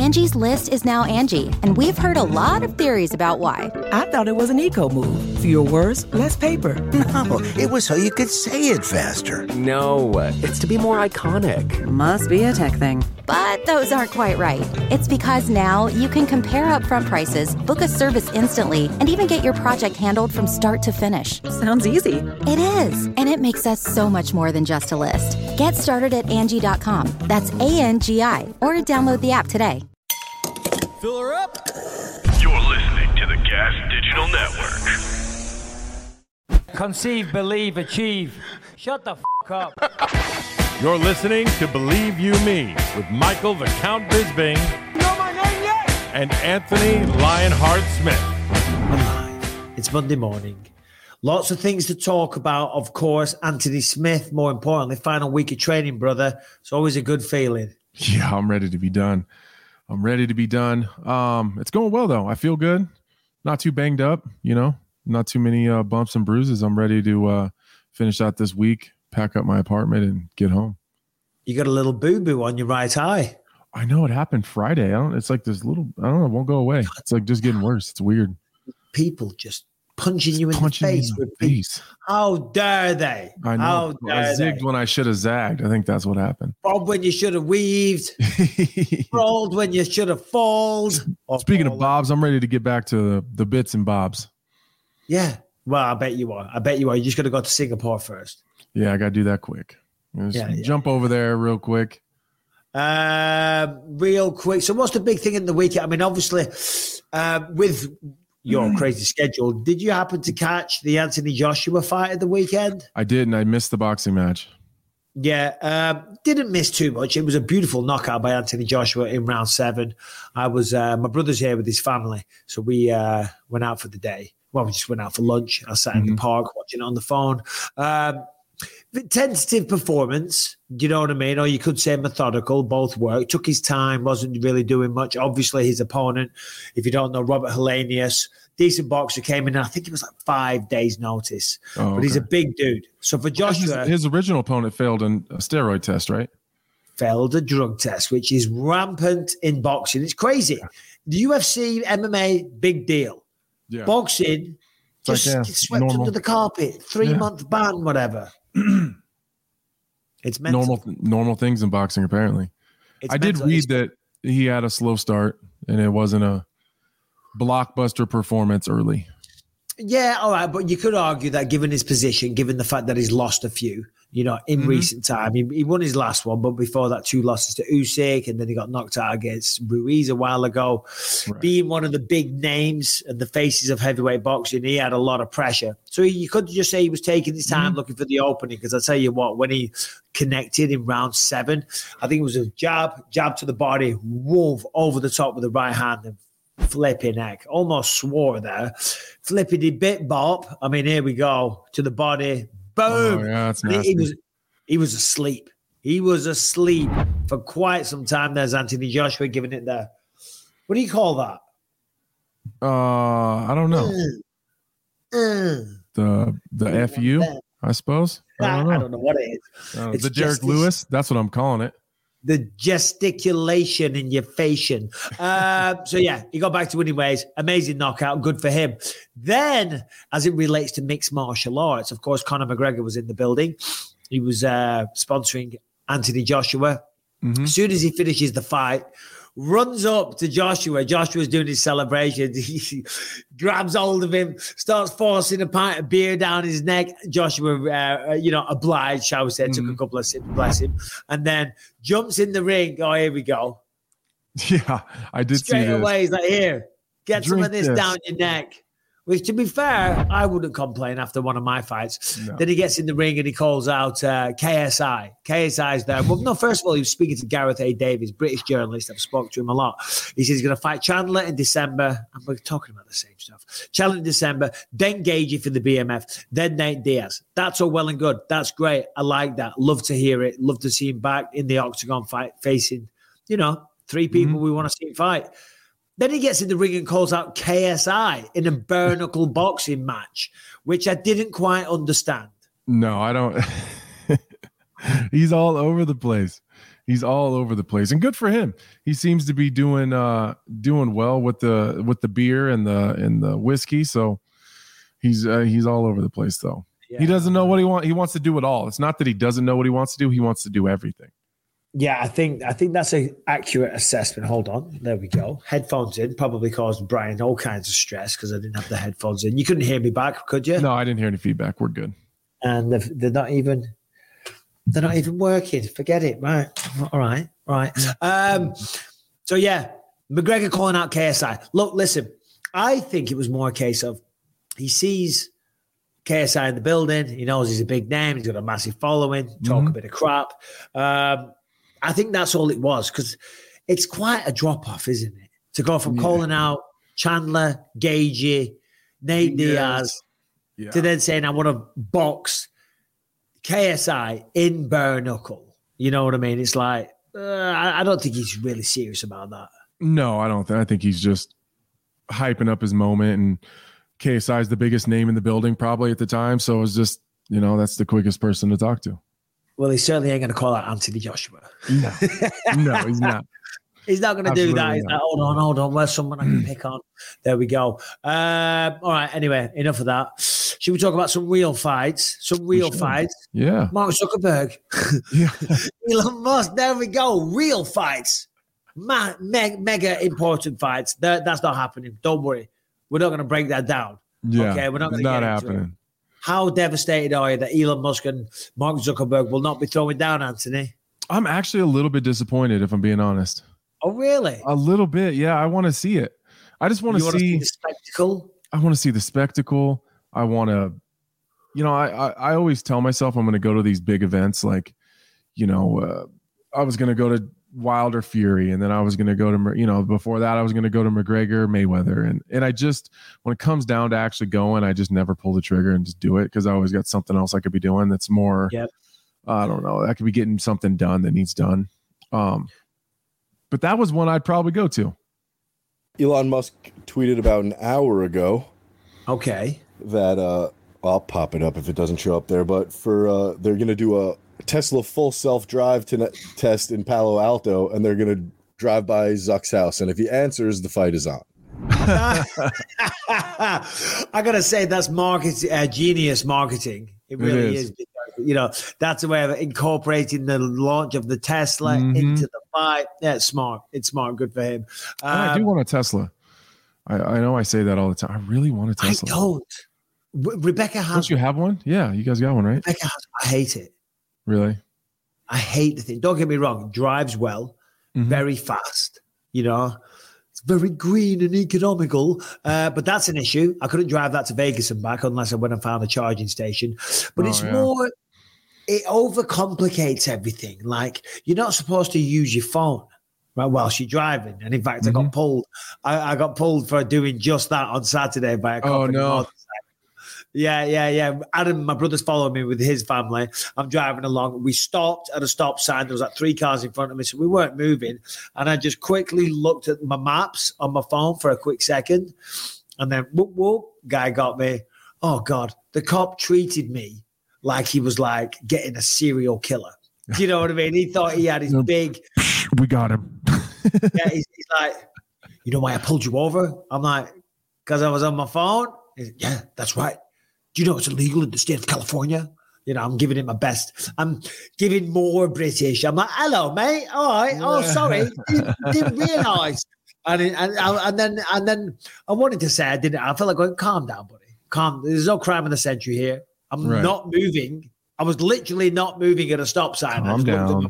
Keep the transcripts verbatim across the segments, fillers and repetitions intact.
Angie's List is now Angie, and we've heard a lot of theories about why. I thought it was an eco move. Fewer words, less paper. No, it was so you could say it faster. No, it's to be more iconic. Must be a tech thing. But those aren't quite right. It's because now you can compare upfront prices, book a service instantly, and even get your project handled from start to finish. Sounds easy. It is, and it makes us so much more than just a list. Get started at Angie dot com. That's A N G I, or download the app today. Fill her up. You're listening to the Gas Digital Network. Conceive, believe, achieve. Shut the f*** up. You're listening to Believe You Me with Michael the Count Bisbing. You know my name yet? And Anthony Lionheart Smith. Alive. It's Monday morning. Lots of things to talk about, of course. Anthony Smith, more importantly, final week of training, brother. It's always a good feeling. Yeah, I'm ready to be done. I'm ready to be done. Um, it's going well, though. I feel good. Not too banged up, you know, not too many uh, bumps and bruises. I'm ready to uh, finish out this week, pack up my apartment, and get home. You got a little boo-boo on your right eye. I know it happened Friday. I don't. It's like this little. I don't know. It won't go away. It's like just getting worse. It's weird. People just punching just you in punching the face. In the with face. How dare they? I know. How dare I zigged they? when I should have zagged. I think that's what happened. Bob when you should have weaved. Rolled when you should have folded. Speaking of bobs, I'm ready to get back to the, the bits and bobs. Yeah. Well, I bet you are. I bet you are. You just got to go to Singapore first. Yeah, I got to do that quick. Just yeah, yeah, jump yeah. over there real quick. Uh, real quick. So what's the big thing in the weekend? I mean, obviously, uh, with your mm. crazy schedule, did you happen to catch the Anthony Joshua fight at the weekend? I did, and I missed the boxing match. Yeah, um, didn't miss too much. It was a beautiful knockout by Anthony Joshua in round seven. I was, uh, my brother's here with his family, so we uh, went out for the day. Well, we just went out for lunch. I sat mm-hmm. in the park watching it on the phone. Um, tentative performance, do you know what I mean? Or you could say methodical, both worked. Took his time, wasn't really doing much. Obviously, his opponent, if you don't know, Robert Helenius, decent boxer, came in, I think it was like five days notice. Oh, but okay. He's a big dude. So for Joshua... His, his original opponent failed in a steroid test, right? Failed a drug test, which is rampant in boxing. It's crazy. The U F C, M M A, big deal. Yeah. Boxing, just like, yeah, swept normal. Under the carpet. Three-month yeah. ban, whatever. It's mental. normal normal things in boxing, apparently. It's I did read that he had a slow start and it wasn't a blockbuster performance early. Yeah, all right, but you could argue that given his position, given the fact that he's lost a few, you know, in mm-hmm. recent time. He, he won his last one, but before that, two losses to Usyk, and then he got knocked out against Ruiz a while ago. Right. Being one of the big names and the faces of heavyweight boxing, he had a lot of pressure. So you could just say he was taking his time mm-hmm. looking for the opening, because I'll tell you what, when he connected in round seven, I think it was a jab, jab to the body, woof, over the top with the right hand, and flipping heck, almost swore there. Flippity bit bop. I mean, here we go to the body. Boom. Oh, yeah, that's he, he was he was asleep. He was asleep for quite some time. There's Anthony Joshua giving it there. What do you call that? Uh, I don't know. Mm. Mm. The the mm. F U, I suppose. I don't know, I don't know what it is. Uh, the Derek Lewis. That's what I'm calling it. The gesticulation in your facial. Uh, so, yeah, he got back to winning ways. Amazing knockout. Good for him. Then, as it relates to mixed martial arts, of course, Conor McGregor was in the building. He was uh, sponsoring Anthony Joshua. Mm-hmm. As soon as he finishes the fight, runs up to Joshua. Joshua's doing his celebration. He grabs hold of him, starts forcing a pint of beer down his neck. Joshua, uh, you know, obliged, shall we say, mm-hmm. took a couple of sips, bless him, and then jumps in the ring. Oh, here we go. Yeah, I did Straight see this. away, he's like, here, get Drink some of this, this down your neck. Which, to be fair, I wouldn't complain after one of my fights. No. Then he gets in the ring and he calls out uh, K S I. K S I's there. Well, no, first of all, he was speaking to Gareth A. Davies, British journalist. I've spoken to him a lot. He says he's going to fight Chandler in December. And we're talking about the same stuff. Chandler in December, then Gagey for the B M F, then Nate Diaz. That's all well and good. That's great. I like that. Love to hear it. Love to see him back in the octagon fight, facing, you know, three people mm-hmm. we want to see him fight. Then he gets in the ring and calls out K S I in a bare knuckle boxing match, which I didn't quite understand. No, I don't. He's all over the place. He's all over the place, and good for him. He seems to be doing uh, doing well with the with the beer and the and the whiskey. So he's uh, he's all over the place, though. Yeah. He doesn't know what he wants. He wants to do it all. It's not that he doesn't know what he wants to do. He wants to do everything. Yeah, I think I think that's an accurate assessment. Hold on, there we go. Headphones in probably caused Brian all kinds of stress because I didn't have the headphones in. You couldn't hear me back, could you? No, I didn't hear any feedback. We're good. And they're, they're not even they're not even working. Forget it. Right. All right. All right. Um, so yeah, McGregor calling out K S I. Look, listen. I think it was more a case of he sees K S I in the building. He knows he's a big name. He's got a massive following. Talk mm-hmm. a bit of crap. Um, I think that's all it was, because it's quite a drop-off, isn't it? To go from yeah. calling out Chandler, Gagey, Nate yes. Diaz, yeah. to then saying, I want to box K S I in bare knuckle. You know what I mean? It's like, uh, I, I don't think he's really serious about that. No, I don't think. I think he's just hyping up his moment, and K S I is the biggest name in the building probably at the time. So it's just, you know, that's the quickest person to talk to. Well, he certainly ain't going to call out Anthony Joshua. No, no, he's not. He's not going to do that. He's not. like, hold on, hold on. Where's someone I can pick on? There we go. Um, all right. Anyway, enough of that. Should we talk about some real fights? Some real fights. Yeah. Mark Zuckerberg. Yeah. Elon Musk. There we go. Real fights. Ma- me- mega important fights. That, that's not happening. Don't worry. We're not going to break that down. Yeah. Okay. We're not going to get into happening. It. How devastated are you that Elon Musk and Mark Zuckerberg will not be throwing down, Anthony? I'm actually a little bit disappointed, if I'm being honest. Oh, really? A little bit, yeah. I want to see it. I just want to see, see the spectacle. I want to see the spectacle. I want to, you know, I, I, I always tell myself I'm going to go to these big events. Like, you know, uh, I was going to go to Wilder Fury, and then I was going to go to, you know, before that I was going to go to McGregor Mayweather, and and I just, when it comes down to actually going, I just never pull the trigger and just do it, because I always got something else I could be doing that's more, yep. I don't know, I could be getting something done that needs done. Um, but that was one I'd probably go to. Elon Musk tweeted about an hour ago. Okay. That uh, I'll pop it up if it doesn't show up there, but for uh, they're going to do a Tesla full self-drive to test in Palo Alto, and they're going to drive by Zuck's house, and if he answers, the fight is on. I gotta say, that's market uh, genius marketing. It really it is. is. You know, that's a way of incorporating the launch of the Tesla mm-hmm. into the fight. Yeah, it's smart. It's smart. Good for him. Um, I do want a Tesla. I, I know I say that all the time. I really want a Tesla. I don't. Re- Rebecca has. Don't you have one? Yeah, you guys got one, right? Rebecca has. I hate it. Really? I hate the thing. Don't get me wrong. It drives well, mm-hmm. very fast. You know, it's very green and economical. Uh, but that's an issue. I couldn't drive that to Vegas and back unless I went and found a charging station. But oh, it's yeah. more, it overcomplicates everything. Like, you're not supposed to use your phone right whilst you're driving. And in fact, mm-hmm. I got pulled. I, I got pulled for doing just that on Saturday by a cop. Oh, no. Yeah, yeah, yeah. Adam, my brother's following me with his family. I'm driving along. We stopped at a stop sign. There was like three cars in front of me, so we weren't moving. And I just quickly looked at my maps on my phone for a quick second. And then, whoop, whoop, guy got me. Oh, God. The cop treated me like he was like getting a serial killer. Do you know what I mean? He thought he had his big... We got him. yeah, he's, he's like, you know why I pulled you over? I'm like, because I was on my phone? He's like, yeah, that's right. Do you know it's illegal in the state of California? You know, I'm giving it my best. I'm giving more British. I'm like, hello, mate. All right. Oh, sorry. Didn't, didn't realise. And, and, and then and then I wanted to say I didn't. I felt like going, calm down, buddy. Calm. There's no crime of the century here. I'm right. not moving. I was literally not moving at a stop sign. Calm down.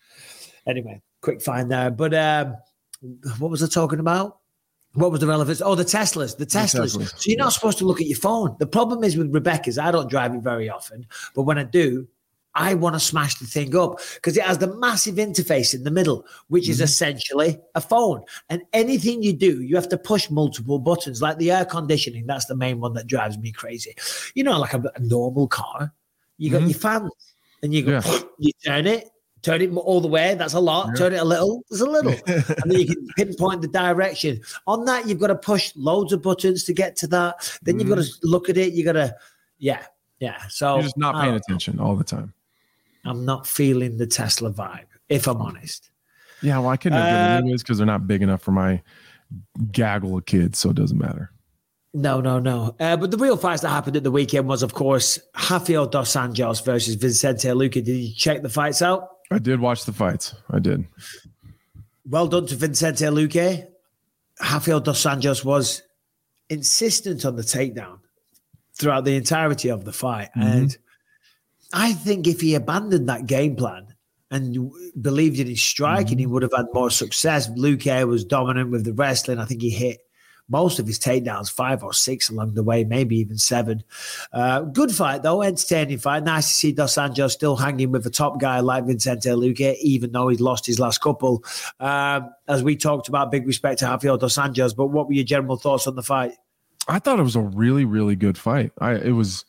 Anyway, quick find there. But um, what was I talking about? What was the relevance? Oh, the Teslas, the Teslas. The Teslas. So you're not supposed to look at your phone. The problem is with Rebecca's, I don't drive it very often, but when I do, I want to smash the thing up because it has the massive interface in the middle, which mm-hmm. is essentially a phone. And anything you do, you have to push multiple buttons, like the air conditioning. That's the main one that drives me crazy. You know, like a, a normal car, you got mm-hmm. your fans and you go, yeah. you turn it. Turn it all the way. That's a lot. Yeah. Turn it a little. There's a little. And then you can pinpoint the direction. On that, you've got to push loads of buttons to get to that. Then you've mm. got to look at it. You got to, yeah, yeah. So you're just not paying attention all the time. I'm not feeling the Tesla vibe. if I'm honest. Yeah, well, I couldn't have Uh, uh, anyways because they're not big enough for my gaggle of kids, so it doesn't matter. No, no, no. Uh, but the real fights that happened at the weekend was, of course, Rafael dos Anjos versus Vicente Luque. Did you check the fights out? I did watch the fights. I did. Well done to Vicente Luque. Rafael dos Anjos was insistent on the takedown throughout the entirety of the fight. Mm-hmm. And I think if he abandoned that game plan and believed in his striking, mm-hmm. he would have had more success. Luque was dominant with the wrestling. I think he hit most of his takedowns, five or six along the way, maybe even seven. Uh, good fight, though, entertaining fight. Nice to see Dos Anjos still hanging with a top guy like Vicente Luque, even though he'd lost his last couple. Um, as we talked about, big respect to Rafael Dos Anjos, but what were your general thoughts on the fight? I thought it was a really, really good fight. I It was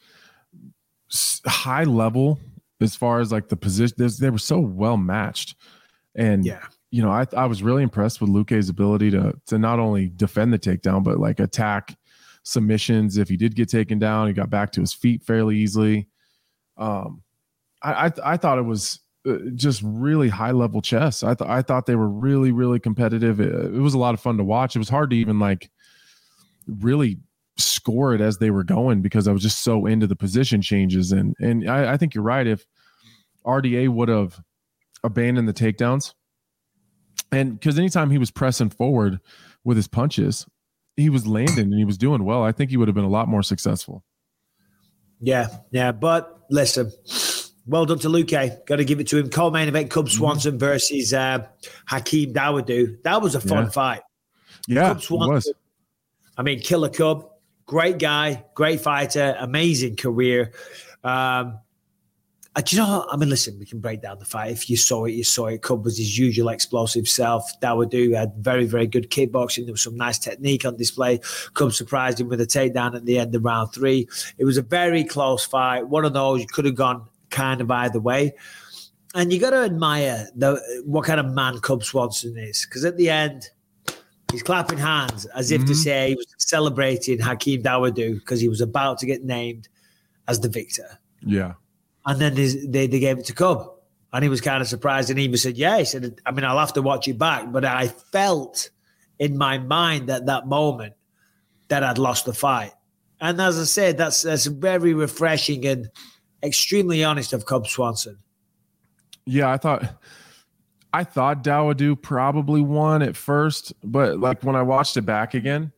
high level as far as like the position. They were so well matched. And yeah. You know, I I was really impressed with Luque's ability to to not only defend the takedown, but like attack submissions. If he did get taken down, he got back to his feet fairly easily. Um, I I, I thought it was just really high level chess. I thought I thought they were really really competitive. It, it was a lot of fun to watch. It was hard to even like really score it as they were going because I was just so into the position changes. And and I, I think you're right. If R D A would have abandoned the takedowns. And because anytime he was pressing forward with his punches, he was landing and he was doing well. I think he would have been a lot more successful. Yeah, yeah. But listen, well done to Luque. Got to give it to him. Co-main event, Cub Swanson mm-hmm. versus uh, Hakeem Dawodu. That was a fun yeah. fight. Yeah, Cub Swanson, it was. I mean, Killer Cub, great guy, great fighter, amazing career. Um, Do you know, I mean, listen, we can break down the fight. If you saw it, you saw it. Cub was his usual explosive self. Dawodu had very, very good kickboxing. There was some nice technique on display. Cub surprised him with a takedown at the end of round three. It was a very close fight. One of those, you could have gone kind of either way. And you got to admire the, what kind of man Cub Swanson is. Because at the end, he's clapping hands as if mm-hmm. to say he was celebrating Hakeem Dawodu because he was about to get named as the victor. Yeah. And then they, they gave it to Cub. And he was kind of surprised. And he even said, yeah, he said, I mean, I'll have to watch it back. But I felt in my mind at that moment that I'd lost the fight. And as I said, that's that's very refreshing and extremely honest of Cub Swanson. Yeah, I thought I thought Dawodu probably won at first. But like when I watched it back again,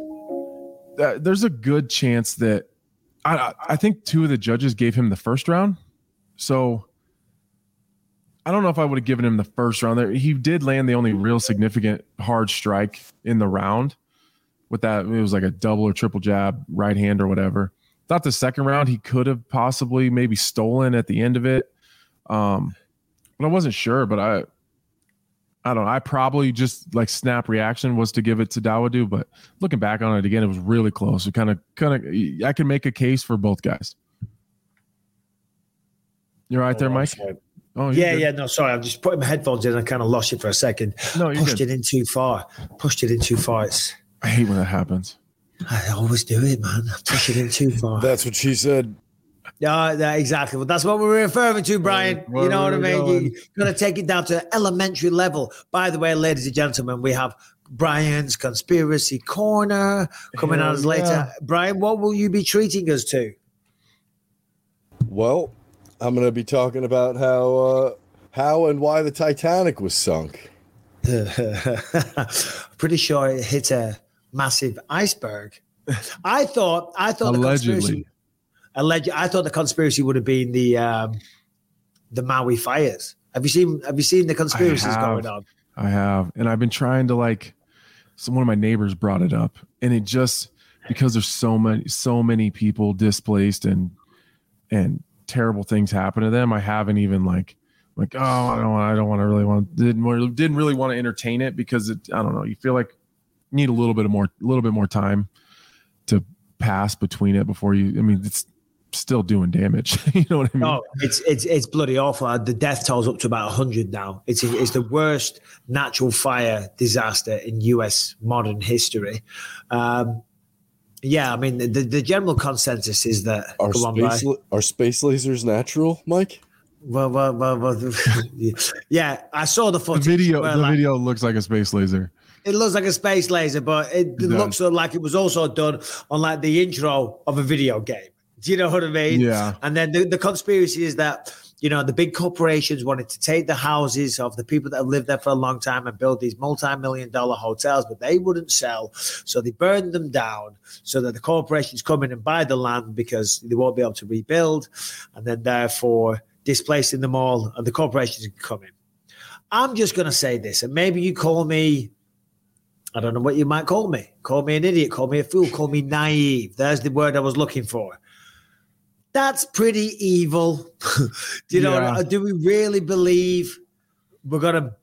uh, there's a good chance that I, I think two of the judges gave him the first round. So I don't know if I would have given him the first round there. He did land the only real significant hard strike in the round with that. It was like a double or triple jab, right hand or whatever. Thought the second round he could have possibly maybe stolen at the end of it. Um, but I wasn't sure, but I, I don't know. I probably just like snap reaction was to give it to Dawodu, but looking back on it again, it was really close. It kind of, kind of, I can make a case for both guys. You're right oh, there, Mike? Oh, yeah, good. yeah. No, sorry. I'm just putting my headphones in. And I kind of lost you for a second. No, you pushed good. it in too far. Pushed it in too far. It's, I hate when that happens. I always do it, man. Push it in too far. That's what she said. Yeah, that, exactly. Well, that's what we're referring to, Brian. Where, you know what I mean? Going? You're going to take it down to elementary level. By the way, ladies and gentlemen, we have Brian's Conspiracy Corner coming Hell out yeah. later. Brian, what will you be treating us to? Well, I'm going to be talking about how uh, how and why the Titanic was sunk. Pretty sure it hit a massive iceberg. I thought I thought allegedly. the conspiracy alleged I thought the conspiracy would have been the um, the Maui fires. Have you seen have you seen the conspiracies going on? I have. And I've been trying to like some one of my neighbors brought it up, and it just because there's so many so many people displaced and and terrible things happen to them, I haven't even like like oh I don't I don't want to really want didn't didn't really want to entertain it because it I don't know you feel like you need a little bit of more a little bit more time to pass between it before you I mean it's still doing damage. You know what I mean? No, it's it's it's bloody awful. The death toll's up to about one hundred now. It's it's the worst natural fire disaster in U S modern history. Um, yeah, I mean the, the general consensus is that are come space on, are space lasers natural, Mike? Well, well, well, well. Yeah, I saw the The footage. video, where, the like, video looks like a space laser. It looks like a space laser, but it, it looks like it was also done on like the intro of a video game. Do you know what I mean? Yeah. And then the, the conspiracy is that, you know, the big corporations wanted to take the houses of the people that have lived there for a long time and build these multi-million dollar hotels, but they wouldn't sell. So they burned them down so that the corporations come in and buy the land because they won't be able to rebuild. And then therefore displacing them all and the corporations can come in. I'm just going to say this, and maybe you call me, I don't know what you might call me. Call me an idiot, call me a fool, call me naive. There's the word I was looking for. That's pretty evil. Do you know? Yeah. Do we really believe we're going to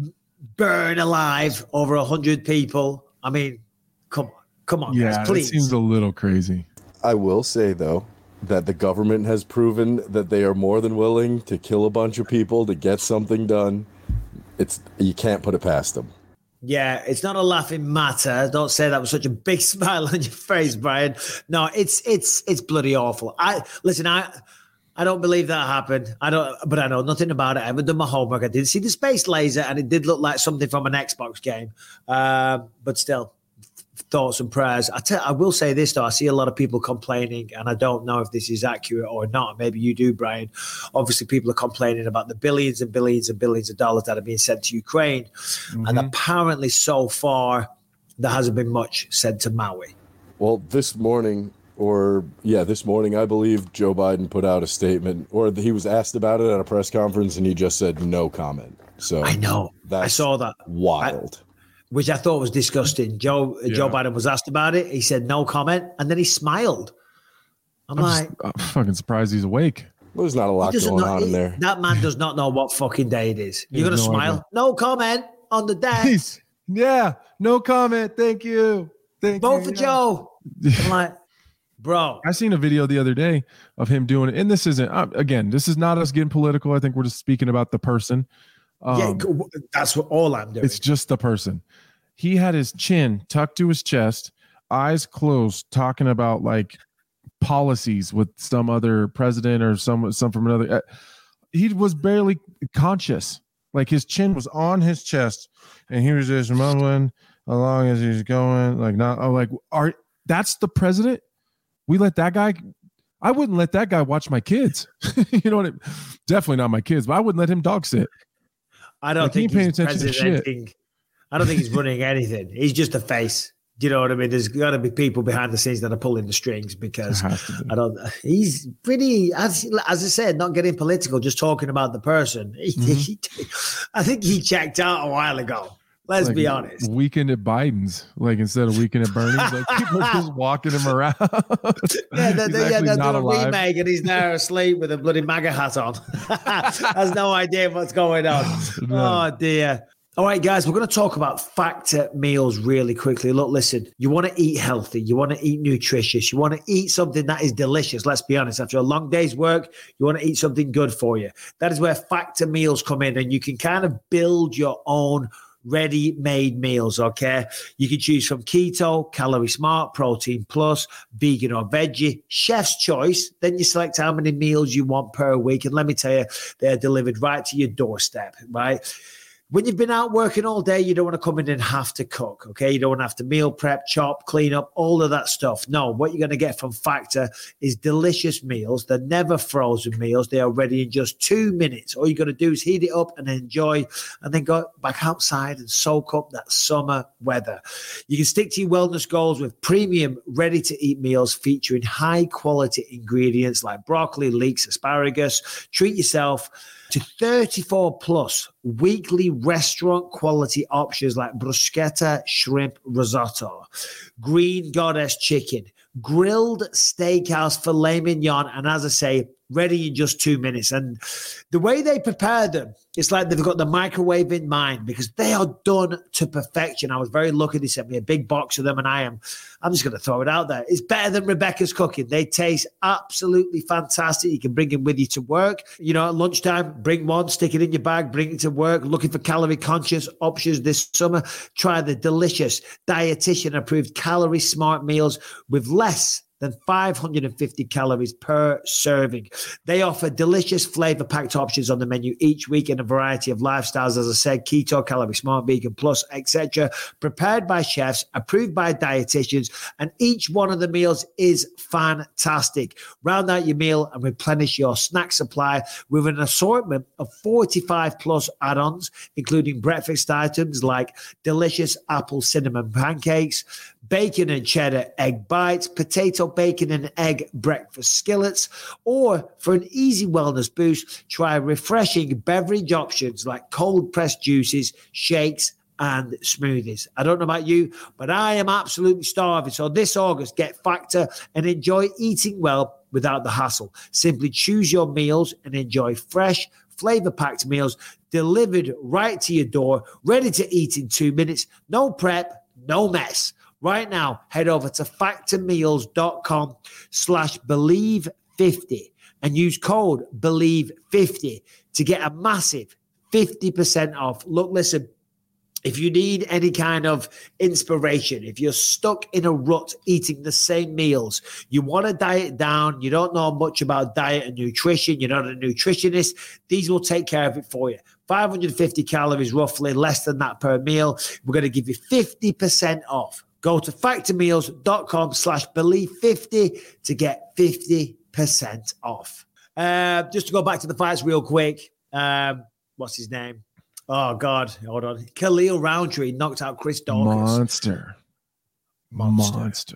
burn alive over a hundred people? I mean, come on, come on, Yeah, guys, please. it seems a little crazy. I will say, though, that the government has proven that they are more than willing to kill a bunch of people to get something done. It's you can't put it past them. Yeah, it's not a laughing matter. Don't say that with such a big smile on your face, Brian. No, it's it's it's bloody awful. I listen. I I don't believe that happened. I don't, but I know nothing about it. I haven't done my homework. I did see the space laser, and it did look like something from an Xbox game. Uh, but still, thoughts and prayers. I tell, I will say this though. I see a lot of people complaining, and I don't know if this is accurate or not. Maybe you do, Brian. Obviously, people are complaining about the billions and billions and billions of dollars that are being sent to Ukraine, mm-hmm. and apparently, so far, there hasn't been much sent to Maui. Well, this morning, or yeah, this morning, I believe Joe Biden put out a statement, or he was asked about it at a press conference, and he just said no comment. So I know. That's I saw that. Wild. I, which I thought was disgusting. Joe yeah. Joe Biden was asked about it. He said no comment, and then he smiled. I'm, I'm like, just, I'm fucking surprised he's awake. Well, there's not a lot going know, on he, in there. That man does not know what fucking day it is. You're gonna no smile? idea. No comment on the day. Please. Yeah, no comment. Thank you. Thank Vote you. for yeah. Joe. I'm like, bro. I seen a video the other day of him doing it, and this isn't uh, again. This is not us getting political. I think we're just speaking about the person. Um, yeah, that's what all I'm doing. It's just the person. He had his chin tucked to his chest, eyes closed, talking about like policies with some other president or some some from another. Uh, he was barely conscious. Like his chin was on his chest, and he was just mumbling along as he's going. Like not, oh, like are that's the president? We let that guy. I wouldn't let that guy watch my kids. You know what? I, definitely not my kids, but I wouldn't let him dog sit. I don't like, think he ain't he's paying attention to shit. I don't think he's running anything. He's just a face. Do you know what I mean? There's got to be people behind the scenes that are pulling the strings because I don't. He's pretty, as, as I said, not getting political, just talking about the person. He, mm-hmm. he, I think he checked out a while ago. Let's like be honest. Weekend at Biden's, like instead of Weekend at Bernie's, like people are just walking him around. Yeah, they're, they're, yeah, they're doing a remake and he's there asleep with a bloody MAGA hat on. Has no idea what's going on. No. Oh, dear. All right, guys, we're going to talk about Factor meals really quickly. Look, listen, you want to eat healthy. You want to eat nutritious. You want to eat something that is delicious. Let's be honest. After a long day's work, you want to eat something good for you. That is where Factor meals come in, and you can kind of build your own ready-made meals, okay? You can choose from keto, calorie smart, protein plus, vegan or veggie, chef's choice. Then you select how many meals you want per week. And let me tell you, they're delivered right to your doorstep, right? When you've been out working all day, you don't want to come in and have to cook, okay? You don't want to have to meal prep, chop, clean up, all of that stuff. No, what you're going to get from Factor is delicious meals. They're never frozen meals. They are ready in just two minutes. All you got to do is heat it up and enjoy, and then go back outside and soak up that summer weather. You can stick to your wellness goals with premium, ready-to-eat meals featuring high-quality ingredients like broccoli, leeks, asparagus. Treat yourself to thirty-four plus weekly restaurant quality options like bruschetta shrimp risotto, green goddess chicken, grilled steakhouse filet mignon, and as I say, ready in just two minutes. And the way they prepare them, it's like they've got the microwave in mind because they are done to perfection. I was very lucky. They sent me a big box of them, and I am, I'm just going to throw it out there. It's better than Rebecca's cooking. They taste absolutely fantastic. You can bring them with you to work. You know, at lunchtime, bring one, stick it in your bag, bring it to work. Looking for calorie conscious options this summer? Try the delicious dietitian approved calorie smart meals with less than five hundred fifty calories per serving. They offer delicious flavor-packed options on the menu each week in a variety of lifestyles, as I said, keto, calorie smart, vegan plus, et cetera, prepared by chefs, approved by dietitians, and each one of the meals is fantastic. Round out your meal and replenish your snack supply with an assortment of forty-five plus add-ons, including breakfast items like delicious apple cinnamon pancakes, bacon and cheddar egg bites, potato bacon and egg breakfast skillets, or for an easy wellness boost, try refreshing beverage options like cold pressed juices, shakes, and smoothies. I don't know about you, but I am absolutely starving. So this August, get Factor and enjoy eating well without the hassle. Simply choose your meals and enjoy fresh, flavor-packed meals delivered right to your door, ready to eat in two minutes. No prep, no mess. Right now, head over to factormeals.com slash believe 50 and use code believe fifty to get a massive fifty percent off. Look, listen, if you need any kind of inspiration, if you're stuck in a rut eating the same meals, you want to diet down, you don't know much about diet and nutrition, you're not a nutritionist, these will take care of it for you. five hundred fifty calories, roughly, less than that per meal. We're going to give you fifty percent off. Go to factormeals.com slash believe 50 to get fifty percent off. Uh, just to go back to the fights real quick. Um, what's his name? Oh, God. Hold on. Khalil Roundtree knocked out Chris Dawkins. Monster. Monster. Monster.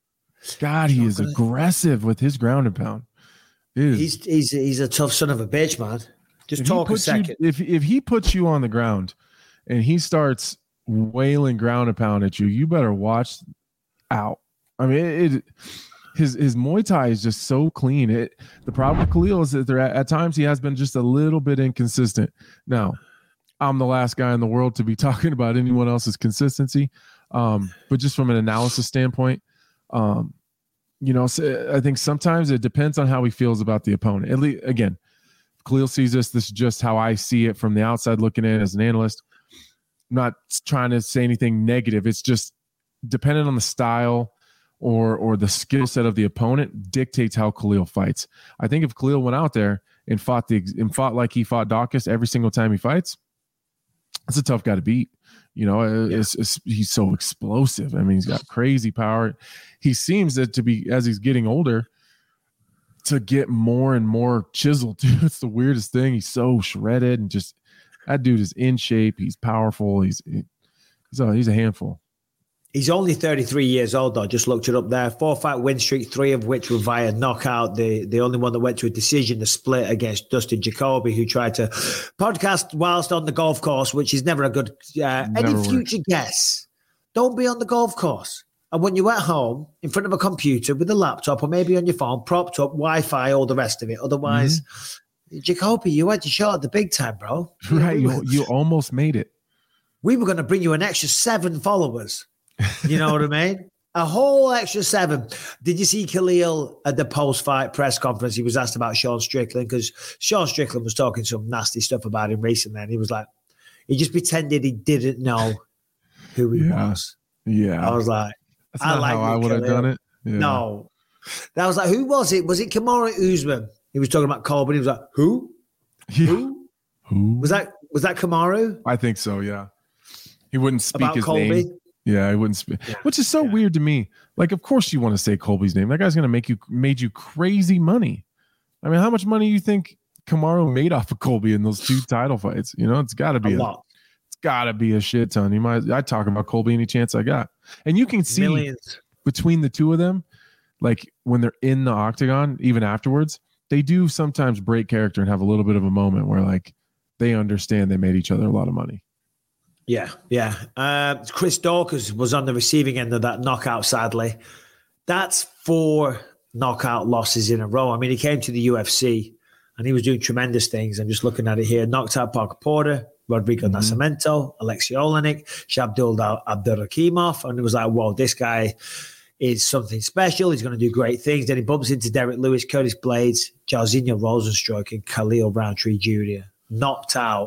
God, he is aggressive with his ground and pound. Dude. He's, he's, he's a tough son of a bitch, man. Just if talk a you, second. if, if he puts you on the ground and he starts wailing ground and pound at you, you better watch out. I mean, it, it his his Muay Thai is just so clean. It the problem with Khalil is that there at, at times he has been just a little bit inconsistent. Now, I'm the last guy in the world to be talking about anyone else's consistency, um, but just from an analysis standpoint, um, you know, so I think sometimes it depends on how he feels about the opponent. At least, again, Khalil sees this. This is just how I see it from the outside looking in as an analyst. I'm not trying to say anything negative. It's just dependent on the style or or the skill set of the opponent dictates how Khalil fights. I think if Khalil went out there and fought the and fought like he fought Dawkins every single time he fights, it's a tough guy to beat. You know, yeah. it's, it's, he's so explosive. I mean, he's got crazy power. He seems that to be, as he's getting older, to get more and more chiseled. Dude, it's the weirdest thing. He's so shredded and just that dude is in shape. He's powerful. He's he's a, he's a handful. He's only thirty-three years old, though. Just looked it up there. Four fight win streak, three of which were via knockout. The the only one that went to a decision, the split against Dustin Jacoby, who tried to podcast whilst on the golf course, which is never a good. Uh, any works. future guests, don't be on the golf course. And when you're at home in front of a computer with a laptop or maybe on your phone, propped up, Wi-Fi, all the rest of it. Otherwise, mm-hmm. Jacoby, you had your shot at the big time, bro. Right, you, you almost made it. We were going to bring you an extra seven followers. You know what I mean? A whole extra seven. Did you see Khalil at the post-fight press conference? He was asked about Sean Strickland because Sean Strickland was talking some nasty stuff about him recently. And he was like, he just pretended he didn't know who he yeah. was. Yeah. I was like, That's I not like how I would have done it. Yeah. No. That was like, who was it? Was it Kamaru Usman? He was talking about Colby. He was like, who? Yeah. Who? Who? Was that was that Kamaru? I think so, yeah. He wouldn't speak About his Colby? name. Yeah, I wouldn't speak, yeah. which is so yeah. weird to me. Like, of course you want to say Colby's name. That guy's going to make you made you crazy money. I mean, how much money do you think Kamaru made off of Colby in those two title fights? You know, it's got to be a, a lot. It's got to be a shit ton. You might. I talk about Colby any chance I got, and you can see Millions. Between the two of them, like when they're in the octagon, even afterwards, they do sometimes break character and have a little bit of a moment where like they understand they made each other a lot of money. Yeah, yeah. Uh, Chris Dawkins was on the receiving end of that knockout, sadly. That's four knockout losses in a row. I mean, he came to the U F C and he was doing tremendous things. I'm just looking at it here. Knocked out Parker Porter, Rodrigo mm-hmm. Nascimento, Alexei Olenek, Shabdul Abdurakhimov. And it was like, whoa, this guy is something special. He's going to do great things. Then he bumps into Derek Lewis, Curtis Blades, Jairzinho Rosenstruck, and Khalil Roundtree Junior Knocked out.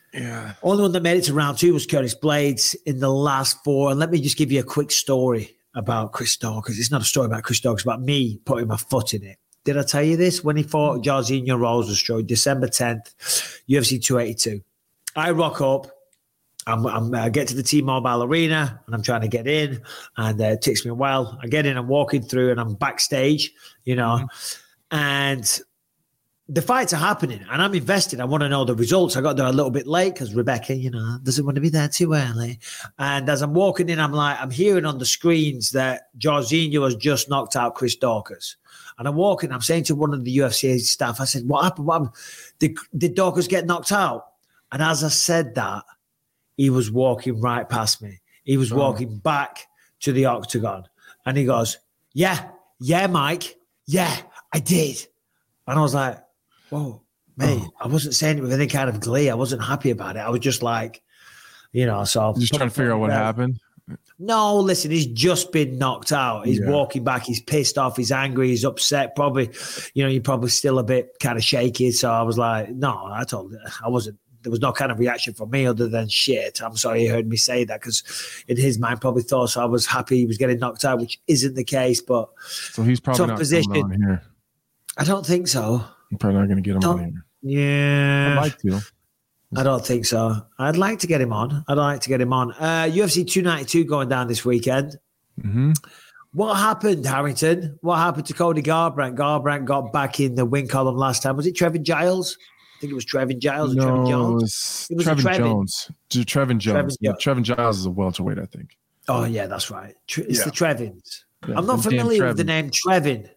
Yeah. Only one that made it to round two was Curtis Blades in the last four. And let me just give you a quick story about Chris Daukaus. It's not a story about Chris Daukaus, it's about me putting my foot in it. Did I tell you this? When he fought Jairzinho Rozenstruik, December tenth, U F C two eighty-two. I rock up. I'm, I'm, I get to the T-Mobile Arena, and I'm trying to get in, and uh, it takes me a while. I get in, I'm walking through, and I'm backstage, you know, mm-hmm. and the fights are happening, and I'm invested. I want to know the results. I got there a little bit late because Rebecca, you know, doesn't want to be there too early. And as I'm walking in, I'm like, I'm hearing on the screens that Jairzinho has just knocked out Chris Daukaus. And I'm walking, I'm saying to one of the U F C staff, I said, what happened? What happened? Did, did Daukaus get knocked out? And as I said that, he was walking right past me. He was walking oh. back to the octagon. And he goes, yeah, yeah, Mike. Yeah, I did. And I was like, whoa, mate, oh. I wasn't saying it with any kind of glee. I wasn't happy about it. I was just like, you know, so. Just trying to figure out what happened. No, listen, he's just been knocked out. He's yeah. walking back. He's pissed off. He's angry. He's upset. Probably, you know, you're probably still a bit kind of shaky. So I was like, no, I told him I wasn't. There was no kind of reaction from me other than shit. I'm sorry he heard me say that, because in his mind probably thought so I was happy he was getting knocked out, which isn't the case. But so he's probably tough not position. Coming on here. I don't think so. I'm probably not going to get him don't, on here. Yeah. I'd like to. I don't think so. I'd like to get him on. I'd like to get him on. Uh, U F C two ninety-two going down this weekend. Mm-hmm. What happened, Harrington? What happened to Cody Garbrandt? Garbrandt got back in the win column last time. Was it Trevin Giles? I think it was Trevin Giles or no, Trevin Jones. It was, it was Trevin, Trevin Jones. Trevin Jones. Trevin, yeah, Trevin Giles is a welterweight, I think. Oh, yeah, that's right. It's yeah. the Trevins. Yeah, I'm not familiar with the name Trevin.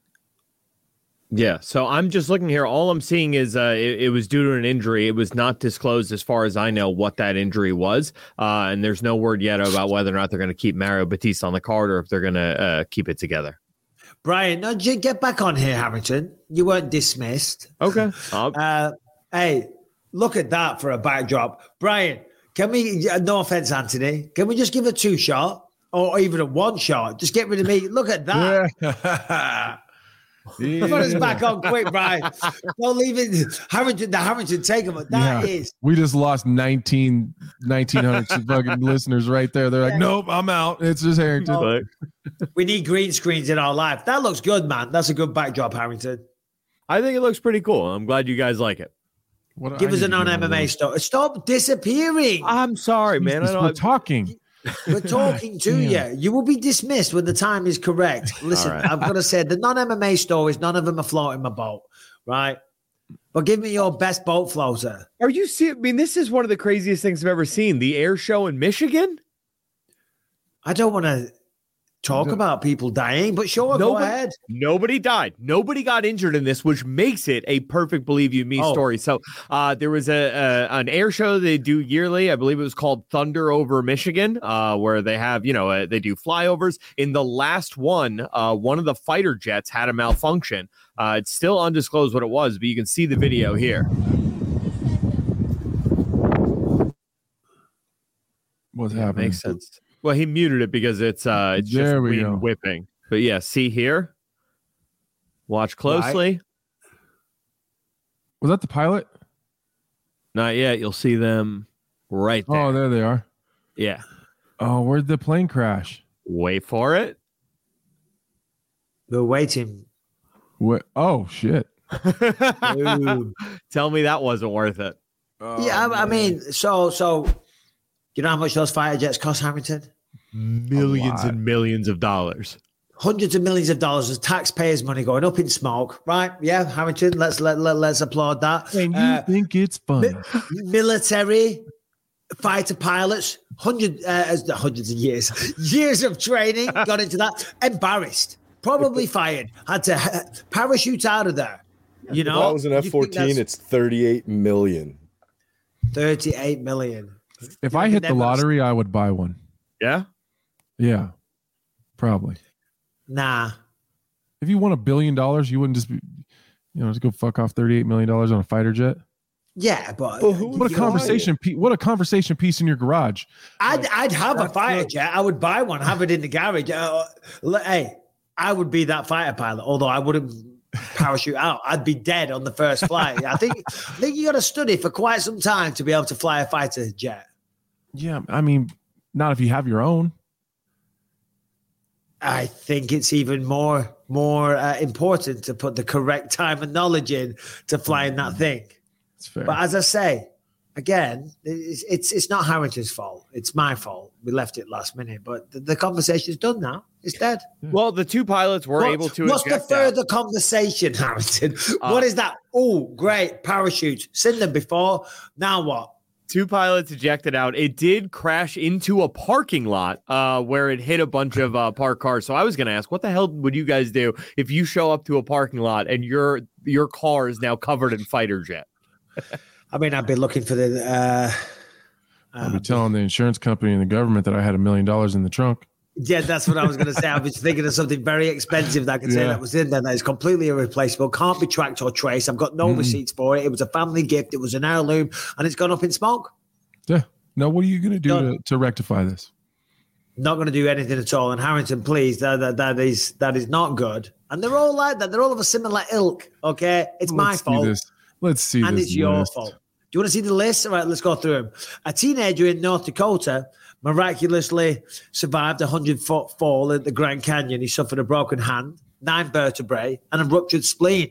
Yeah, so I'm just looking here. All I'm seeing is uh, it, it was due to an injury. It was not disclosed, as far as I know, what that injury was. Uh, and there's no word yet about whether or not they're going to keep Mario Batista on the card or if they're going to uh, keep it together. Brian, no, get back on here, Harrington. You weren't dismissed. Okay. Uh, hey, look at that for a backdrop. Brian, can we, no offense, Anthony, can we just give a two shot or even a one shot? Just get rid of me. Look at that. Yeah. Yeah. Put us back on quick, Brian. Don't leave it. Harrington, the Harrington take him. That yeah. is. We just lost nineteen, nineteen hundred fucking listeners right there. They're like, yeah. nope, I'm out. It's just Harrington. No. We need green screens in our life. That looks good, man. That's a good backdrop, Harrington. I think it looks pretty cool. I'm glad you guys like it. What Give us a non-M M A story. Stop disappearing. I'm sorry, man. I we're talking. We're talking to yeah. you. You will be dismissed when the time is correct. Listen, right. I've got to say, the non-M M A stories, none of them are floating my boat, right? But give me your best boat floater. Are you serious? I mean, this is one of the craziest things I've ever seen. The air show in Michigan? I don't want to talk about people dying, but sure, nobody, go ahead. Nobody died. Nobody got injured in this, which makes it a perfect Believe You Me oh. story. So uh, there was a, a an air show they do yearly. I believe it was called Thunder Over Michigan, uh, where they have, you know, uh, they do flyovers. In the last one, uh, one of the fighter jets had a malfunction. Uh, it's still undisclosed what it was, but you can see the video here. What's yeah, happening? Makes sense. Well, he muted it because it's uh, it's there just we wind go. whipping. But yeah, see here. Watch closely. Right. Was that the pilot? Not yet. You'll see them right there. Oh, there they are. Yeah. Oh, where'd the plane crash? Wait for it. We're waiting. What? Oh, shit. Tell me that wasn't worth it. Oh, yeah, I, I mean, so so. You know how much those fighter jets cost, Harrington? Millions and millions of dollars. Hundreds of millions of dollars of taxpayers' money going up in smoke, right? Yeah, Harrington, let's let, let, let's applaud that. And you uh, think it's funny. Mi- military, fighter pilots, hundred, uh, hundreds of years, years of training, got into that. Embarrassed, probably fired, had to uh, parachute out of there. You know? If that was an F fourteen, it's thirty-eight million. thirty-eight million. If I hit the lottery, I would buy one. Yeah? Yeah, probably. Nah. If you won a billion dollars, you wouldn't just be, you know, just go fuck off thirty-eight million dollars on a fighter jet. Yeah, but, but who, what a conversation piece! What a conversation piece in your garage. I'd like, I'd have a fighter good. jet. I would buy one, have it in the garage. Uh, hey, I would be that fighter pilot, although I wouldn't parachute out. I'd be dead on the first flight. I think I think you got to study for quite some time to be able to fly a fighter jet. Yeah, I mean, not if you have your own. I think it's even more more uh, important to put the correct time and knowledge in to fly in that thing. It's fair. But as I say, again, it's, it's it's not Harrington's fault. It's my fault. We left it last minute, but the, the conversation is done now. It's dead. Well, the two pilots were what, able to. What's the further out. conversation, Harrington? Uh, what is that? Oh, great parachutes. Seen them before. Now what? Two pilots ejected out. It did crash into a parking lot uh, where it hit a bunch of uh, parked cars. So I was going to ask, what the hell would you guys do if you show up to a parking lot and your your car is now covered in fighter jet? I mean, I'd be looking for the. Uh, I'd be telling the insurance company and the government that I had a million dollars in the trunk. Yeah, that's what I was going to say. I was thinking of something very expensive that I could say Yeah. that was in there that is completely irreplaceable, can't be tracked or traced. I've got no Mm. receipts for it. It was a family gift. It was an heirloom, and it's gone up in smoke. Yeah. Now, what are you going to do Done. to, to rectify this? Not going to do anything at all. And Harrington, please, that, that that is that is not good. And they're all like that. They're all of a similar ilk. Okay, it's my Let's see fault, this. Let's see and this it's your list. fault. Do you want to see the list? All right, let's go through them. A teenager in North Dakota miraculously survived a hundred-foot fall at the Grand Canyon. He suffered a broken hand, nine vertebrae, and a ruptured spleen.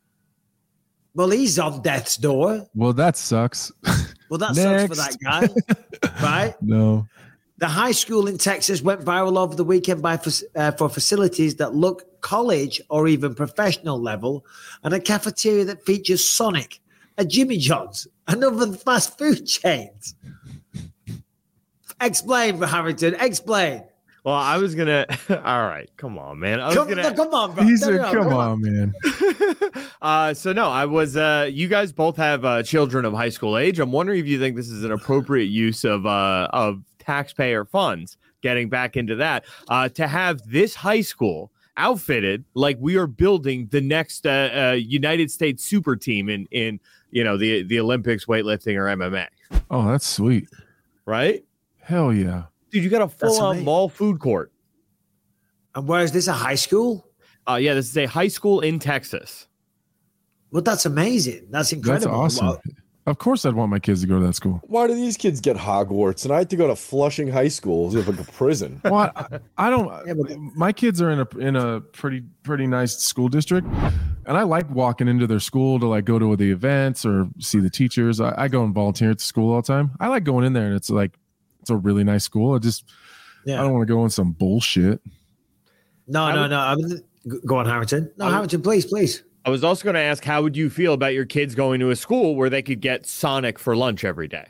Well, he's on death's door. Well, that sucks. Well, that Next. sucks for that guy, right? No. The high school in Texas went viral over the weekend by uh, for facilities that look college or even professional level, and a cafeteria that features Sonic, a Jimmy John's, and other fast food chains. Explain, Harrington. Explain. Well, I was gonna. All right, come on, man. I was Come, gonna. no, come on, bro. These No, are, no, no, come come on, man. uh, so no, I was. Uh, you guys both have uh, children of high school age. I'm wondering if you think this is an appropriate use of uh, of taxpayer funds. Getting back into that, uh, to have this high school outfitted like we are building the next uh, uh, United States super team in in you know the the Olympics, weightlifting, or M M A. Oh, that's sweet. Right? Hell yeah. Dude, you got a That's full on amazing. mall food court. And where is this, a high school? Uh, yeah, this is a high school in Texas. Well, that's amazing. That's That's incredible. awesome. Well, Of course, I'd want my kids to go to that school. Why do these kids get Hogwarts and I have to go to Flushing High School? It's like a prison. Well, I, I don't. Yeah, but- my kids are in a in a pretty pretty nice school district, and I like walking into their school to like go to the events or see the teachers. I, I go and volunteer at the school all the time. I like going in there, and it's like it's a really nice school. I just yeah. I don't want to go in some bullshit. No, I no, would- no. I mean, go on, Harrington. No, I would- Harrington, please, please. I was also going to ask, how would you feel about your kids going to a school where they could get Sonic for lunch every day?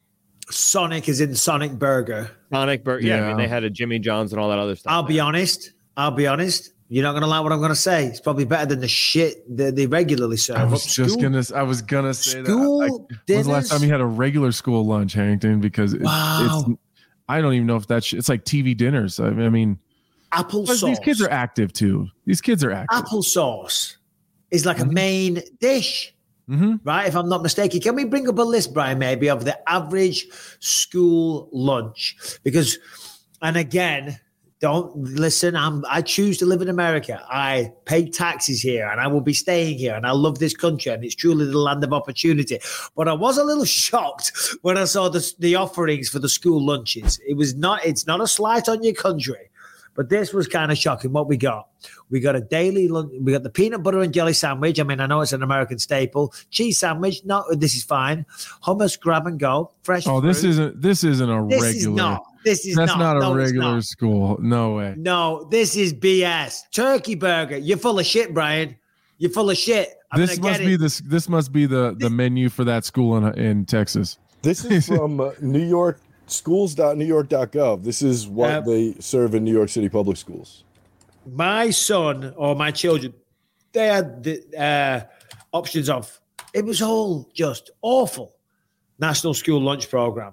Sonic is in Sonic Burger. Sonic Burger. Yeah, I mean, Yeah. they had a Jimmy John's and all that other stuff. I'll be honest. I'll be honest. You're not going to like what I'm going to say. It's probably better than the shit that they regularly serve. I was Up just school- gonna. I was gonna say School that. I, when's the last dinners? time you had a regular school lunch, Harrington? Because it, Wow. it's. I don't even know if that's. It's like T V dinners. I mean, I mean Applesauce. these kids are active too. These kids are active. Applesauce is like a main dish, Mm-hmm. right? If I'm not mistaken. Can we bring up a list, Brian, maybe of the average school lunch? Because, and again, don't listen. I'm. I choose to live in America. I pay taxes here, and I will be staying here, and I love this country, and it's truly the land of opportunity. But I was a little shocked when I saw the the offerings for the school lunches. It was not. It's not a slight on your country, but this was kind of shocking. What we got? We got a daily lunch. We got the peanut butter and jelly sandwich. I mean, I know it's an American staple. Cheese sandwich. No, this is fine. Hummus, grab and go. Fresh. Oh, this fruit. isn't. This isn't a This regular. is not. This is That's not. not, a No, it's regular not. school. No way. No, this is B S. Turkey burger. You're full of shit, Brian. You're full of shit. I This mean, I must get be it. this. This must be the the menu for that school in in Texas. This is from uh, New York schools dot new york dot gov. This is what Uh, they serve in New York City public schools. My son or my children, they had the uh, options of. It was all just awful. National School Lunch Program.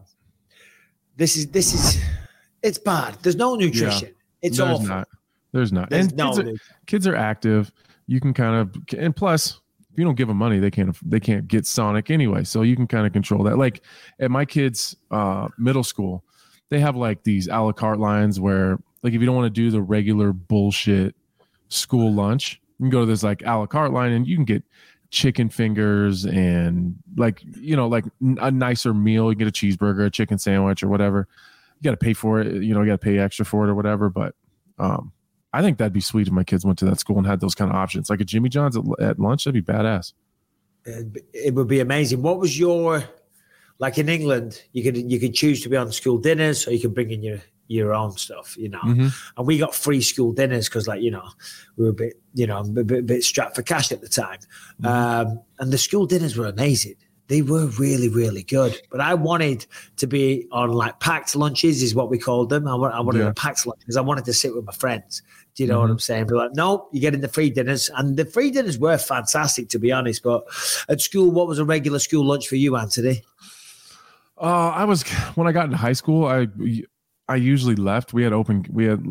This is this is. It's bad. There's no nutrition. It's There's awful. not. There's not. There's and no kids, are, nutrition. kids are active. You can kind of, and plus, if you don't give them money, they can't. They can't get Sonic anyway. So you can kind of control that. Like at my kids' uh, middle school, they have like these a la carte lines where, like, if you don't want to do the regular bullshit school lunch, you can go to this like a la carte line and you can get chicken fingers and like you know like n- a nicer meal. You get a cheeseburger, a chicken sandwich, or whatever. You got to pay for it. You know, you got to pay extra for it or whatever. But um, I think that'd be sweet if my kids went to that school and had those kind of options, like a Jimmy John's at, at lunch. That'd be badass. It, it would be amazing. What was your, like in England, you could you could choose to be on school dinners, or you could bring in your your own stuff, you know. Mm-hmm. And we got free school dinners because, like, you know, we were a bit, you know, a bit, a bit strapped for cash at the time. Mm-hmm. Um, and the school dinners were amazing. They were really, really good. But I wanted to be on like packed lunches, is what we called them. I, I wanted yeah. a packed lunch because I wanted to sit with my friends. Do you know mm-hmm. what I'm saying? But like, no, you get in the free dinners, and the free dinners were fantastic, to be honest. But at school, what was a regular school lunch for you, Anthony? Uh, I was when I got into high school, I I usually left. We had open. We had.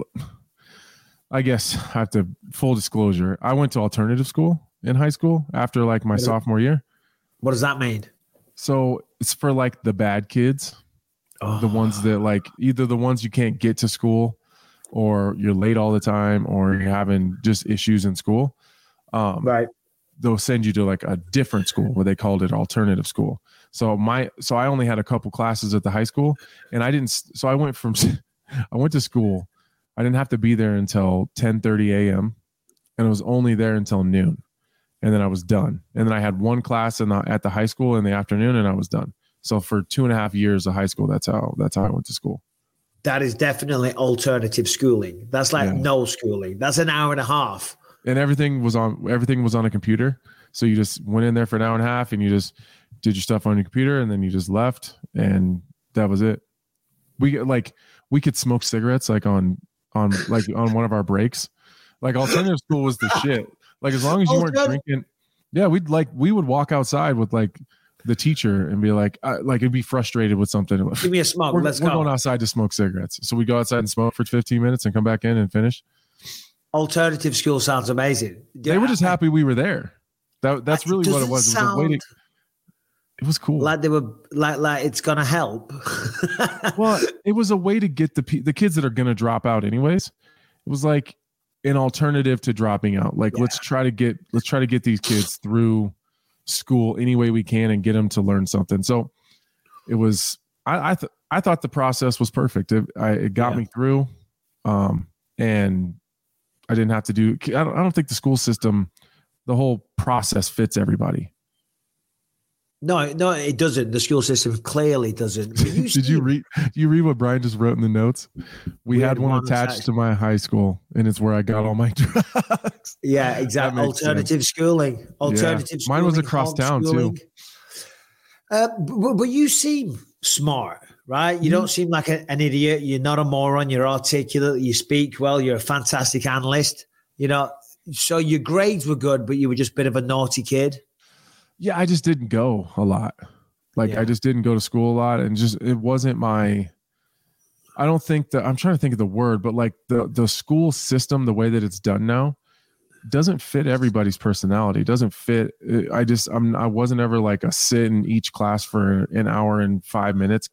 I guess I have to full disclosure. I went to alternative school in high school after like my sophomore year. What does that mean? So it's for like the bad kids, oh. the ones that like either the ones you can't get to school, or you're late all the time, or you're having just issues in school. Um, right. They'll send you to like a different school where they called it alternative school. So my, so I only had a couple classes at the high school, and I didn't. So I went from, I went to school. I didn't have to be there until ten thirty a.m. and it was only there until noon. And then I was done. And then I had one class in the, at the high school in the afternoon, and I was done. So for two and a half years of high school, that's how that's how I went to school. That is definitely alternative schooling. That's like yeah. no schooling. That's an hour and a half. And everything was on everything was on a computer. So you just went in there for an hour and a half, and you just did your stuff on your computer, and then you just left, and that was it. We like we could smoke cigarettes like on on like on one of our breaks. Like alternative school was the shit. Like as long as you weren't drinking, yeah, we'd like we would walk outside with like the teacher and be like, uh, like it'd be frustrated with something. Give me a smoke. We're, Let's we're go. going outside to smoke cigarettes. So we go outside and smoke for fifteen minutes and come back in and finish. Alternative school sounds amazing. They yeah. were just happy we were there. That that's really what it was. It was a way to, it was cool. Like they were like like it's gonna help. Well, it was a way to get the the kids that are gonna drop out anyways. It was like an alternative to dropping out. Like yeah. let's try to get let's try to get these kids through school any way we can and get them to learn something. So it was I I, th- I thought the process was perfect. It, I, it got yeah. me through, um, and I didn't have to do. I don't, I don't think the school system, the whole process fits everybody. No, no, it doesn't. The school system clearly doesn't. You Did you read? You read what Brian just wrote in the notes? We, we had, had one, one attached, attached to my high school, and it's where I got all my drugs. Yeah, exactly. Alternative sense. schooling. Alternative. Yeah. Schooling, mine was across town too. Uh, but, but you seem smart, right? You mm-hmm. don't seem like a, an idiot. You're not a moron. You're articulate. You speak well. You're a fantastic analyst. You know, so your grades were good, but you were just a bit of a naughty kid. Yeah, I just didn't go a lot. Like yeah. I just didn't go to school a lot, and just it wasn't my. I don't think that I'm trying to think of the word, but like the the school system, the way that it's done now, doesn't fit everybody's personality. It doesn't fit. I just I'm I wasn't ever like a sit in each class for an hour and five minutes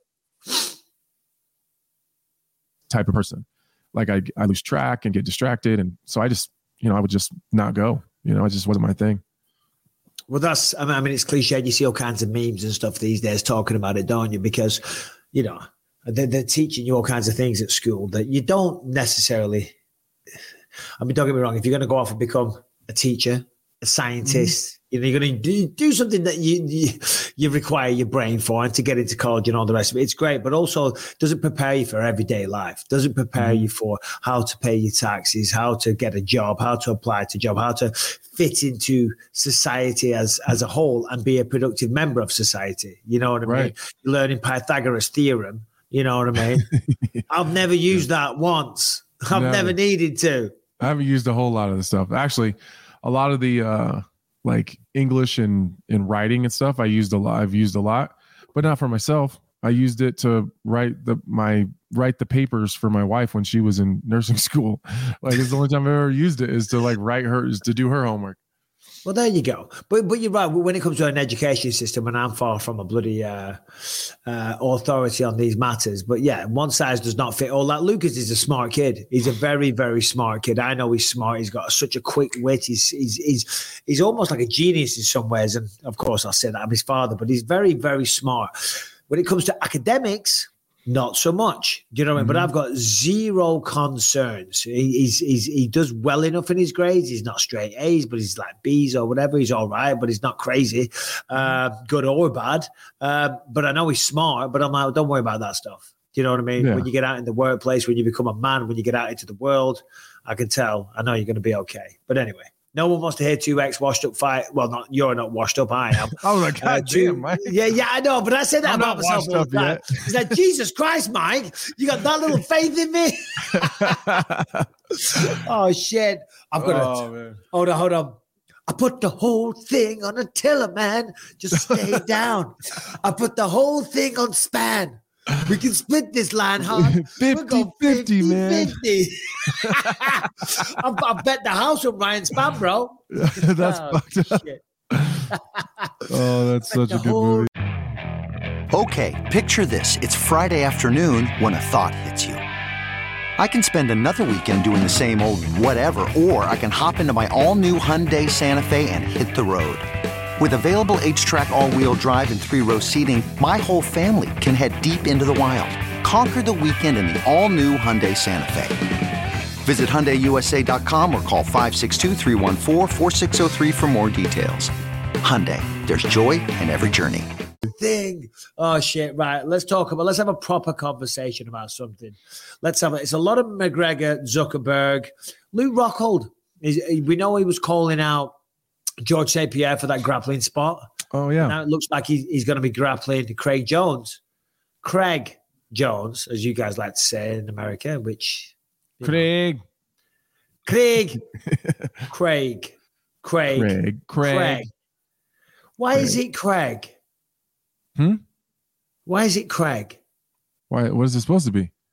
type of person. Like I I lose track and get distracted, and so I just you know I would just not go. You know, it just wasn't my thing. Well, that's, I mean, I mean, it's cliche. You see all kinds of memes and stuff these days talking about it, don't you? Because, you know, they're, they're teaching you all kinds of things at school that you don't necessarily, I mean, don't get me wrong. If you're going to go off and become a teacher, a scientist, mm-hmm. you know, you're going to do, do something that you, you you require your brain for, and to get into college and all the rest of it. It's great, but also doesn't prepare you for everyday life. Doesn't prepare mm-hmm. you for how to pay your taxes, how to get a job, how to apply to a job, how to fit into society as as a whole and be a productive member of society. You know what I right. mean? You're learning Pythagoras theorem. You know what I mean? yeah. I've never used that once. I've never. never needed to. I haven't used a whole lot of the stuff. Actually, a lot of the uh, like English and, and writing and stuff I used a lot. I've used a lot, but not for myself. I used it to write the my write the papers for my wife when she was in nursing school. Like it's the only time I've ever used it is to like write her is to do her homework. Well, there you go. But but you're right. When it comes to an education system, and I'm far from a bloody uh, uh, authority on these matters. But yeah, one size does not fit all. Like Lucas is a smart kid. He's a very, very smart kid. I know he's smart. He's got such a quick wit. He's he's he's he's almost like a genius in some ways. And of course, I'll say that I'm his father, but he's very, very smart. When it comes to academics, not so much. Do you know what I mean? Mm-hmm. But I've got zero concerns. He, he's, he's he does well enough in his grades. He's not straight A's, but he's like B's or whatever. He's all right, but he's not crazy, uh, good or bad. Uh, but I know he's smart. But I'm like, don't worry about that stuff. Do you know what I mean? Yeah. When you get out in the workplace, when you become a man, when you get out into the world, I can tell. I know you're going to be okay. But anyway. No one wants to hear two ex washed up fight. Well, not you're not washed up. I am. I was like, God uh, two, damn, Mike. Yeah, yeah, I know. But I said that I'm about not myself washed all up the time. yet. He's like, Jesus Christ, Mike, you got that little faith in me. Oh shit! I've got Oh, to man. hold on, hold on. I put the whole thing on a tiller, man. Just stay down. I put the whole thing on span. We can split this line, huh? fifty fifty, man. fifty. I, I bet the house on Ryan Span, bro. That's Oh, fucked up. shit. Oh, that's such a good whole- movie. Okay, picture this. It's Friday afternoon when a thought hits you. I can spend another weekend doing the same old whatever, or I can hop into my all-new Hyundai Santa Fe and hit the road. With available H-Track all-wheel drive and three-row seating, my whole family can head deep into the wild. Conquer the weekend in the all-new Hyundai Santa Fe. Visit Hyundai U S A dot com or call five six two, three one four, four six zero three for more details. Hyundai, there's joy in every journey. Thing. Oh shit! Right, let's talk about. Let's have a proper conversation about something. Let's have it. It's a lot of McGregor, Zuckerberg, Luke Rockhold. Is, we know he was calling out George Saint Pierre for that grappling spot. Oh yeah. Now it looks like he, he's going to be grappling Craig Jones. Craig Jones, as you guys like to say in America, which you know. Craig. Craig. Craig. Craig. Craig. Craig. Why Craig. is it Craig? Hmm? Why is it Craig? Why? What is it supposed to be?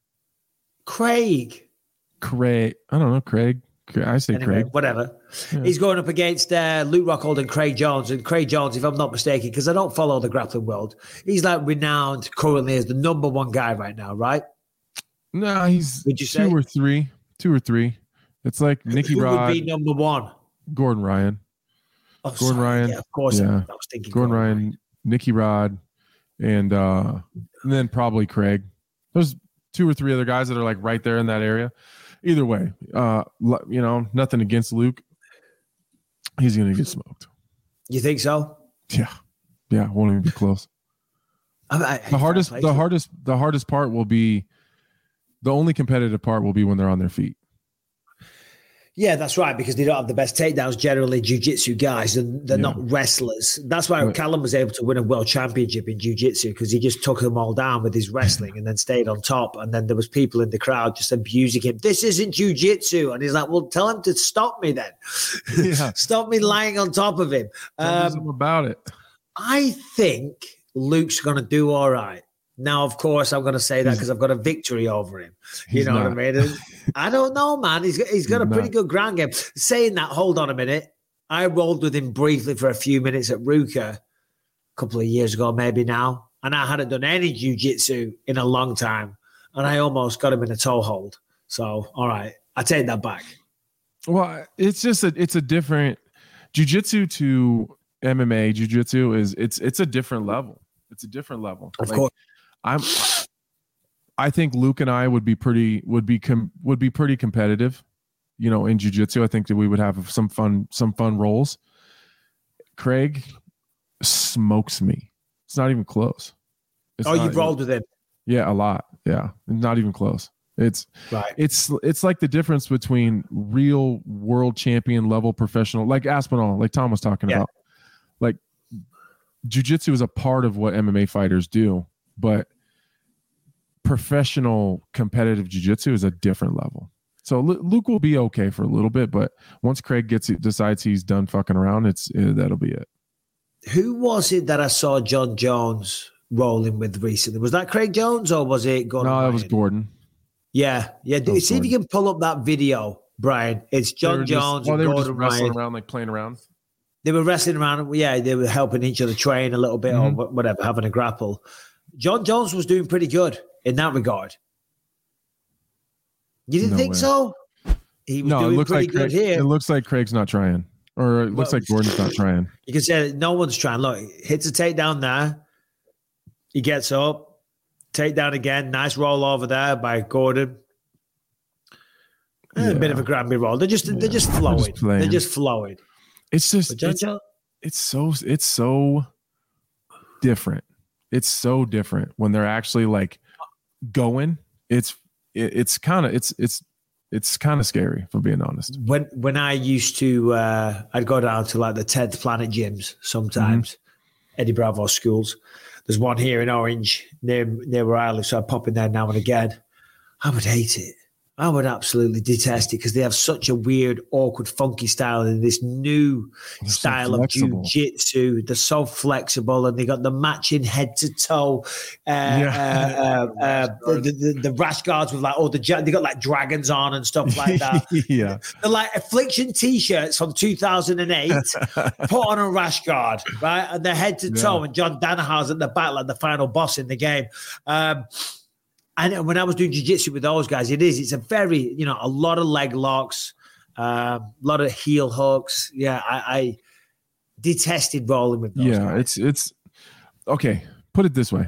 Craig. Craig. I don't know. Craig. I say Anyway, Craig. whatever. Yeah. He's going up against uh, Luke Rockhold and Craig Jones. And Craig Jones, if I'm not mistaken, because I don't follow the grappling world, he's like renowned currently as the number one guy right now, right? No, he's Would you two say? or three. Two or three. It's like Nicky Who Rod, would be number one? Gordon Ryan. Oh, Gordon sorry. Ryan. Yeah, of course. Yeah. I was thinking Gordon Ryan, Nicky Rod, and uh and then probably Craig. There's two or three other guys that are like right there in that area. Either way, uh l- you know, nothing against Luke. He's gonna get smoked. You think so? Yeah. Yeah, won't even be close. I, I, The hardest I- the hardest the hardest part will be the only competitive part will be when they're on their feet. Yeah, that's right, because they don't have the best takedowns generally, jiu-jitsu guys, and they're Yeah. not wrestlers. That's why Right. Callum was able to win a world championship in jiu-jitsu, because he just took them all down with his wrestling and then stayed on top. And then there was people in the crowd just abusing him. This isn't jiu-jitsu. And he's like, well, tell him to stop me then. Yeah. Stop me lying on top of him. Tell me Um, something about it. I think Luke's going to do all right. Now, of course, I'm going to say that because I've got a victory over him. You He's know not. what I mean? I don't know, man. He's got, he's got He's a pretty not. good ground game. Saying that, hold on a minute. I rolled with him briefly for a few minutes at Ruka a couple of years ago, maybe now. And I hadn't done any jiu-jitsu in a long time. And I almost got him in a toe hold. So, all right. I take that back. Well, it's just a it's a different jiu-jitsu to M M A. Jiu-jitsu is it's it's a different level. It's a different level. Of Like, course. I'm I think Luke and I would be pretty would be com, would be pretty competitive, you know, in jiu-jitsu. I think that we would have some fun some fun roles. Craig smokes me. It's not even close. It's Oh, not- you've rolled with him. Yeah, a lot. Yeah, not even close. It's Right. it's it's like the difference between real world champion level professional, like Aspinall, like Tom was talking Yeah. about. Like jiu-jitsu is a part of what M M A fighters do, but professional competitive jiu-jitsu is a different level. So Lu- Luke will be okay for a little bit, but once Craig gets decides he's done fucking around, it's uh, that'll be it. Who was it that I saw John Jones rolling with recently? Was that Craig Jones or was it Gordon No, that was Ryan? Gordon. Yeah, yeah. Do, was see if you can pull up that video, Brian. It's They John were just- Jones oh, and they were just Gordon wrestling Ryan. around, like playing around. They were wrestling around. Yeah, they were helping each other train a little bit Mhm. or wha- whatever, having a grapple. John Jones was doing pretty good in that regard. You didn't No think way. so? He was No, it doing looks pretty like good Craig, here. it looks like Craig's not trying, or it looks Well- like Gordon's not trying. You can say that no one's trying. Look, hits a takedown there. He gets up. Takedown again. Nice roll over there by Gordon. Yeah. A bit of a Granby roll. They're just yeah. they're just flowing. Just they're just flowing. It's just it's, it's so it's so different. It's so different when they're actually like going. It's it, it's kind of it's it's it's kind of scary, if I'm being honest. When when I used to, uh, I'd go down to like the tenth Planet gyms sometimes, mm-hmm. Eddie Bravo schools. There's one here in Orange near near where I live, so I pop in there now and again. I would hate it. I would absolutely detest it because they have such a weird, awkward, funky style and this new They're style so of jiu-jitsu. They're so flexible and they got the matching head to toe. Uh, yeah. uh, uh, uh, the, the, the rash guards with like, oh, the they got like dragons on and stuff like that. yeah. They're like Affliction t-shirts from two thousand eight, put on a rash guard, right? And they're head to toe. Yeah. And John Danaher's at the back like the final boss in the game. Um, And when I was doing jiu-jitsu with those guys, it is, it's a very, you know, a lot of leg locks, uh, a lot of heel hooks. Yeah, I, I detested rolling with those yeah, guys. it's, it's, okay, put it this way.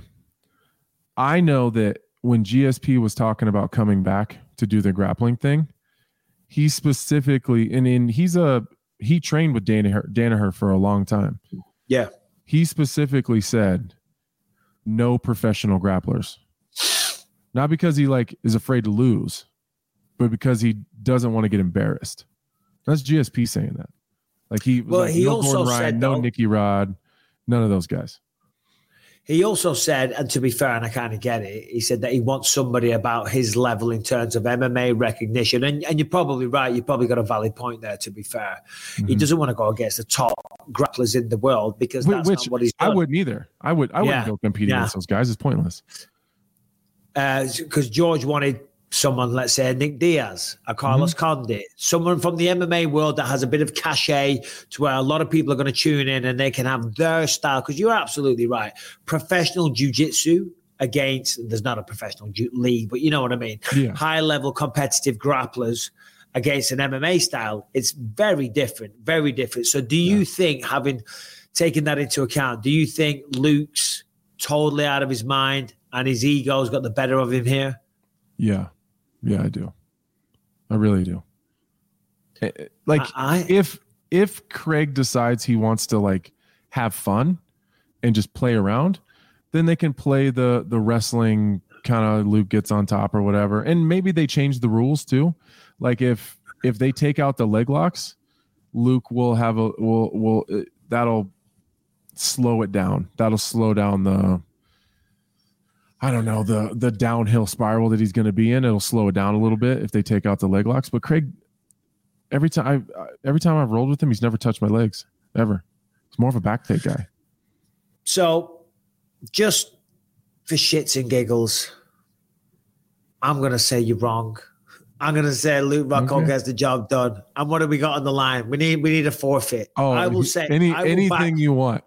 I know that when G S P was talking about coming back to do the grappling thing, he specifically, and in, he's a, he trained with Danaher, Danaher for a long time. Yeah. He specifically said, no professional grapplers. Not because he like is afraid to lose, but because he doesn't want to get embarrassed. That's G S P saying that. Like he, well, like, he no also Gordon Ryan, said no though, Nicky Rod, none of those guys. He also said, and to be fair, and I kind of get it, he said that he wants somebody about his level in terms of M M A recognition. And, and you're probably right. You probably got a valid point there, to be fair. Mm-hmm. He doesn't want to go against the top grapplers in the world because that's Which, not what he's done. I wouldn't either. I, would, I yeah. wouldn't go compete yeah. against those guys. It's pointless. Because uh, George wanted someone, let's say, Nick Diaz, a Carlos mm-hmm. Condit, someone from the M M A world that has a bit of cachet to where a lot of people are going to tune in and they can have their style. Because you're absolutely right. Professional jiu-jitsu against, there's not a professional ju- league, but you know what I mean? Yeah. High-level competitive grapplers against an M M A style. It's very different, very different. So do you yeah. think, having taken that into account, do you think Luke's totally out of his mind and his ego's got the better of him here? Yeah. Yeah, I do. I really do. Like I, I, if if Craig decides he wants to like have fun and just play around, then they can play the the wrestling kind of Luke gets on top or whatever. And maybe they change the rules too. Like if if they take out the leg locks, Luke will have a will will that'll slow it down. That'll slow down the I don't know, the the downhill spiral that he's going to be in. It'll slow it down a little bit if they take out the leg locks. But Craig, every time I every time I've rolled with him, he's never touched my legs ever. He's more of a back take guy. So, just for shits and giggles, I'm going to say you're wrong. I'm going to say Luke Rockhold okay. gets the job done. And what have we got on the line? We need we need a forfeit. Oh, I will say any I will anything back- you want.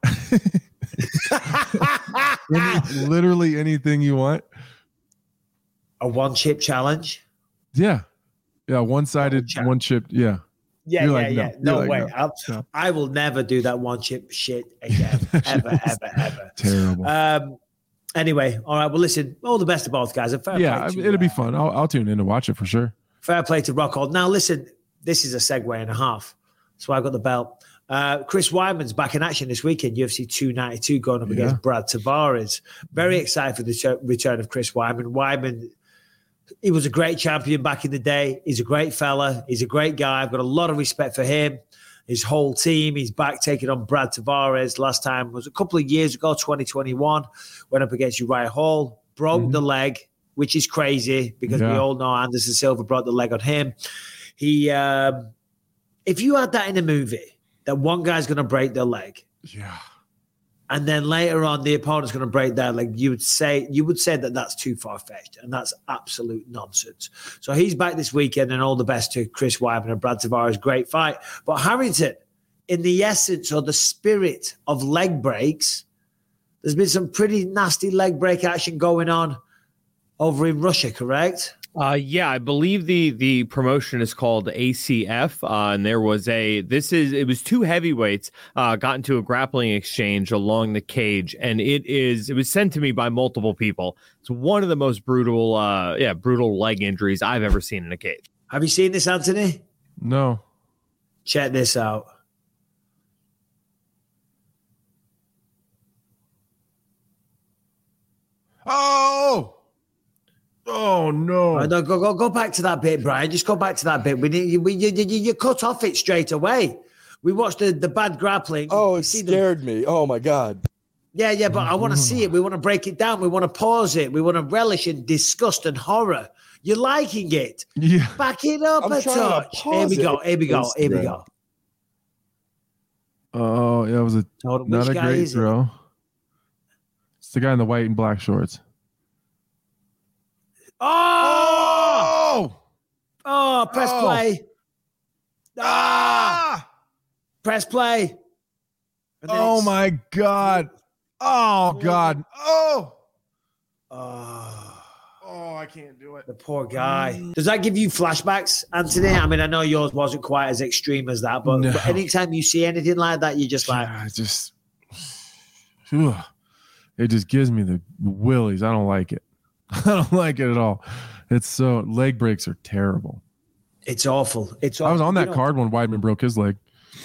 Any, literally anything you want. A one chip challenge. Yeah, yeah, one sided, oh, one chip. Yeah, yeah, You're yeah, like, yeah. No, No way. Like, no. No. I will never do that one chip shit again, ever, ever, ever. Terrible. Um. Anyway, all right. Well, listen. All the best to both guys. Fair yeah, play to, it'll be uh, fun. I'll, I'll tune in to watch it for sure. Fair play to Rockhold. Now, listen. This is a segue and a half. That's why I got the belt. Uh, Chris Weidman's back in action this weekend, U F C two ninety-two, going up yeah. against Brad Tavares. Very excited for the ch- return of Chris Weidman. Weidman, he was a great champion back in the day. He's a great fella. He's a great guy. I've got a lot of respect for him, his whole team. He's back taking on Brad Tavares. Last time was a couple of years ago, twenty twenty-one, went up against Uriah Hall, broke mm-hmm. the leg, which is crazy because yeah. we all know Anderson Silva broke the leg on him. He, um, if you had that in a movie, that one guy's going to break their leg. Yeah. And then later on, the opponent's going to break their leg. You would say you would say that that's too far-fetched, and that's absolute nonsense. So he's back this weekend, and all the best to Chris Weidman and Brad Tavares. Great fight. But Harrington, in the essence or the spirit of leg breaks, there's been some pretty nasty leg break action going on over in Russia, correct? Uh, yeah, I believe the the promotion is called A C F, uh, and there was a this is it was two heavyweights uh, got into a grappling exchange along the cage, and it is it was sent to me by multiple people. It's one of the most brutal, uh, yeah, brutal leg injuries I've ever seen in a cage. Have you seen this, Anthony? No. Check this out. Oh. Oh no! Right, no, go go go back to that bit, Brian. Just go back to that bit. We need we you, you, you cut off it straight away. We watched the, the bad grappling. Oh, it scared them. me. Oh my god. Yeah, yeah, but I want to see it. We want to break it down. We want to pause it. We want to relish in disgust and horror. You're liking it. Yeah. Back it up I'm a touch. Here we go. Here we go. Here we go. Oh, yeah, it was a Total, not a great it? throw. It's the guy in the white and black shorts. Oh! Oh, press Oh. play. Ah! Press play. And then Oh it's- my god! Oh god! Oh! Oh, Oh, I can't do it. the poor guy. Does that give you flashbacks, Anthony? I mean, I know yours wasn't quite as extreme as that, but, No. but anytime you see anything like that, you're just like, Yeah, it just, Ugh. it just gives me the willies. I don't like it. I don't like it at all. It's so leg breaks are terrible. it's awful. It's awful. I was on that You know- card when Weidman broke his leg.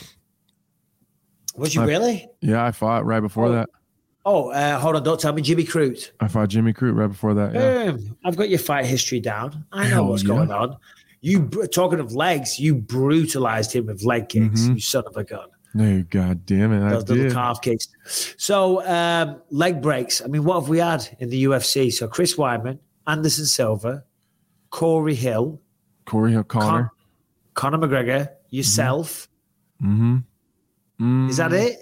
Was you I- really? Yeah, I fought right before Oh. that. Oh, uh, hold on. Don't tell me Jimmy Crute. I fought Jimmy Crute right before that. Yeah. Um, I've got your fight history down. I know Hell what's yeah. going on. You br- talking of legs, you brutalized him with leg kicks, Mhm. you son of a gun. No, god damn it. I Those little did. calf kicks. So um, leg breaks. I mean, what have we had in the U F C? So Chris Weidman, Anderson Silva, Corey Hill, Corey O'Connor. Con- Conor McGregor, yourself. Mm-hmm. Mm. Is that it?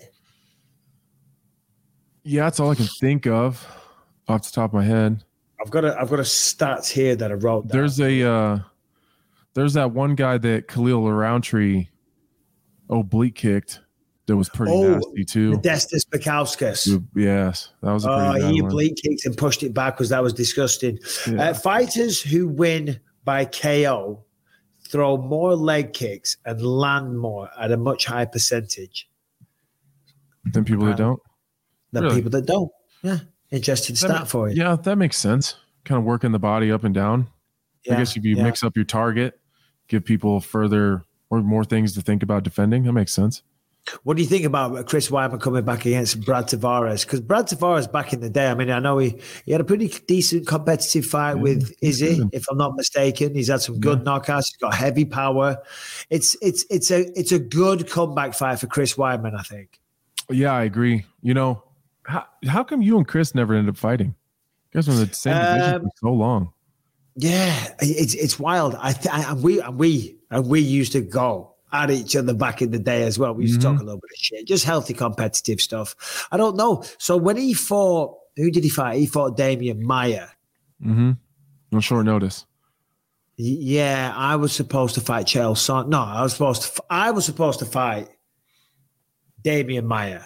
Yeah, that's all I can think of off the top of my head. I've got a I've got a stats here that I wrote down. There's a uh there's that one guy that Khalil Roundtree oblique kicked that was pretty Oh, nasty too. Modestas Bakauskas. Yes, that was a Oh, pretty bad he one. oblique kicked and pushed it backwards. That was disgusting. Yeah. Uh, fighters who win by K O throw more leg kicks and land more at a much higher percentage Then people that don't. than Really? people that don't. Yeah, interesting That stat ma- for you. Yeah, that makes sense. Kind of working the body up and down. Yeah, I guess if you yeah. mix up your target, give people further or more things to think about defending. That makes sense. What do you think about Chris Weidman coming back against Brad Tavares? Because Brad Tavares back in the day, I mean, I know he, he had a pretty decent competitive fight Yeah, with he's Izzy, good. if I'm not mistaken. He's had some good knockouts. He's got heavy power. It's it's it's a it's a good comeback fight for Chris Weidman, I think. Yeah, I agree. You know, how, how come you and Chris never ended up fighting? You guys were in the same division Um, for so long. Yeah, it's it's wild. I, th- I and we and we and we used to go at each other back in the day as well. We used to talk a little bit of shit, just healthy competitive stuff. I don't know. So when he fought, who did he fight? He fought Damian Maia. Mm-hmm. On short notice. Y- Yeah, I was supposed to fight Chael Sonnen. No, I was supposed to. f- I was supposed to fight Damian Maia.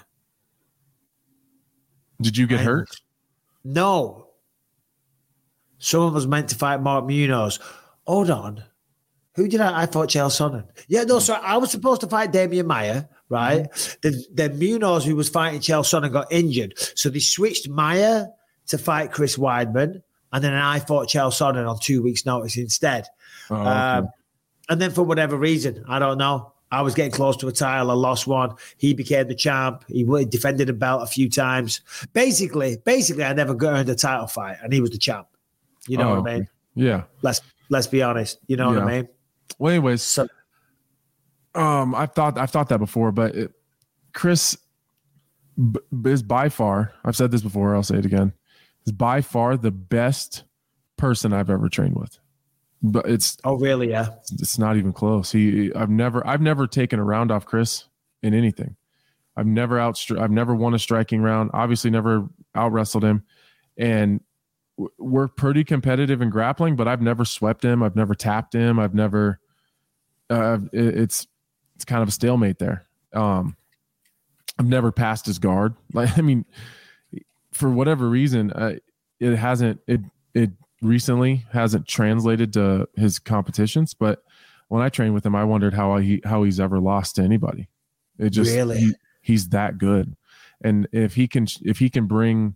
Did you get And- hurt? No. Someone was meant to fight Mark Munoz. Hold on. Who did I? I thought Chael Sonnen. Yeah, no, sorry. I was supposed to fight Damian Maia, right? Then, then Munoz, who was fighting Chael Sonnen, got injured. So they switched Maia to fight Chris Weidman. And then I fought Chael Sonnen on two weeks' notice instead. Oh, okay. Um, and then for whatever reason, I don't know. I was getting close to a title. I lost one. He became the champ. He w- defended the belt a few times. Basically, basically, I never got earned a title fight, and he was the champ. You know Oh, what I mean? okay. Yeah. Let's let's be honest. You know what I Yeah. mean? Well, anyways, So um, I've thought I've thought that before, but it, Chris b- is by far. I've said this before. I'll say it again. Is by far the best person I've ever trained with. But it's oh really? Yeah. it's not even close. He I've never I've never taken a round off Chris in anything. I've never out I've never won a striking round. Obviously, never out wrestled him, and w- we're pretty competitive in grappling. But I've never swept him. I've never tapped him. I've never. Uh, it- it's it's kind of a stalemate there. Um, I've never passed his guard. Like I mean, for whatever reason, uh, it hasn't. It it recently hasn't translated to his competitions, but when I trained with him, I wondered how he how he's ever lost to anybody. It just really he, he's that good, and if he can if he can bring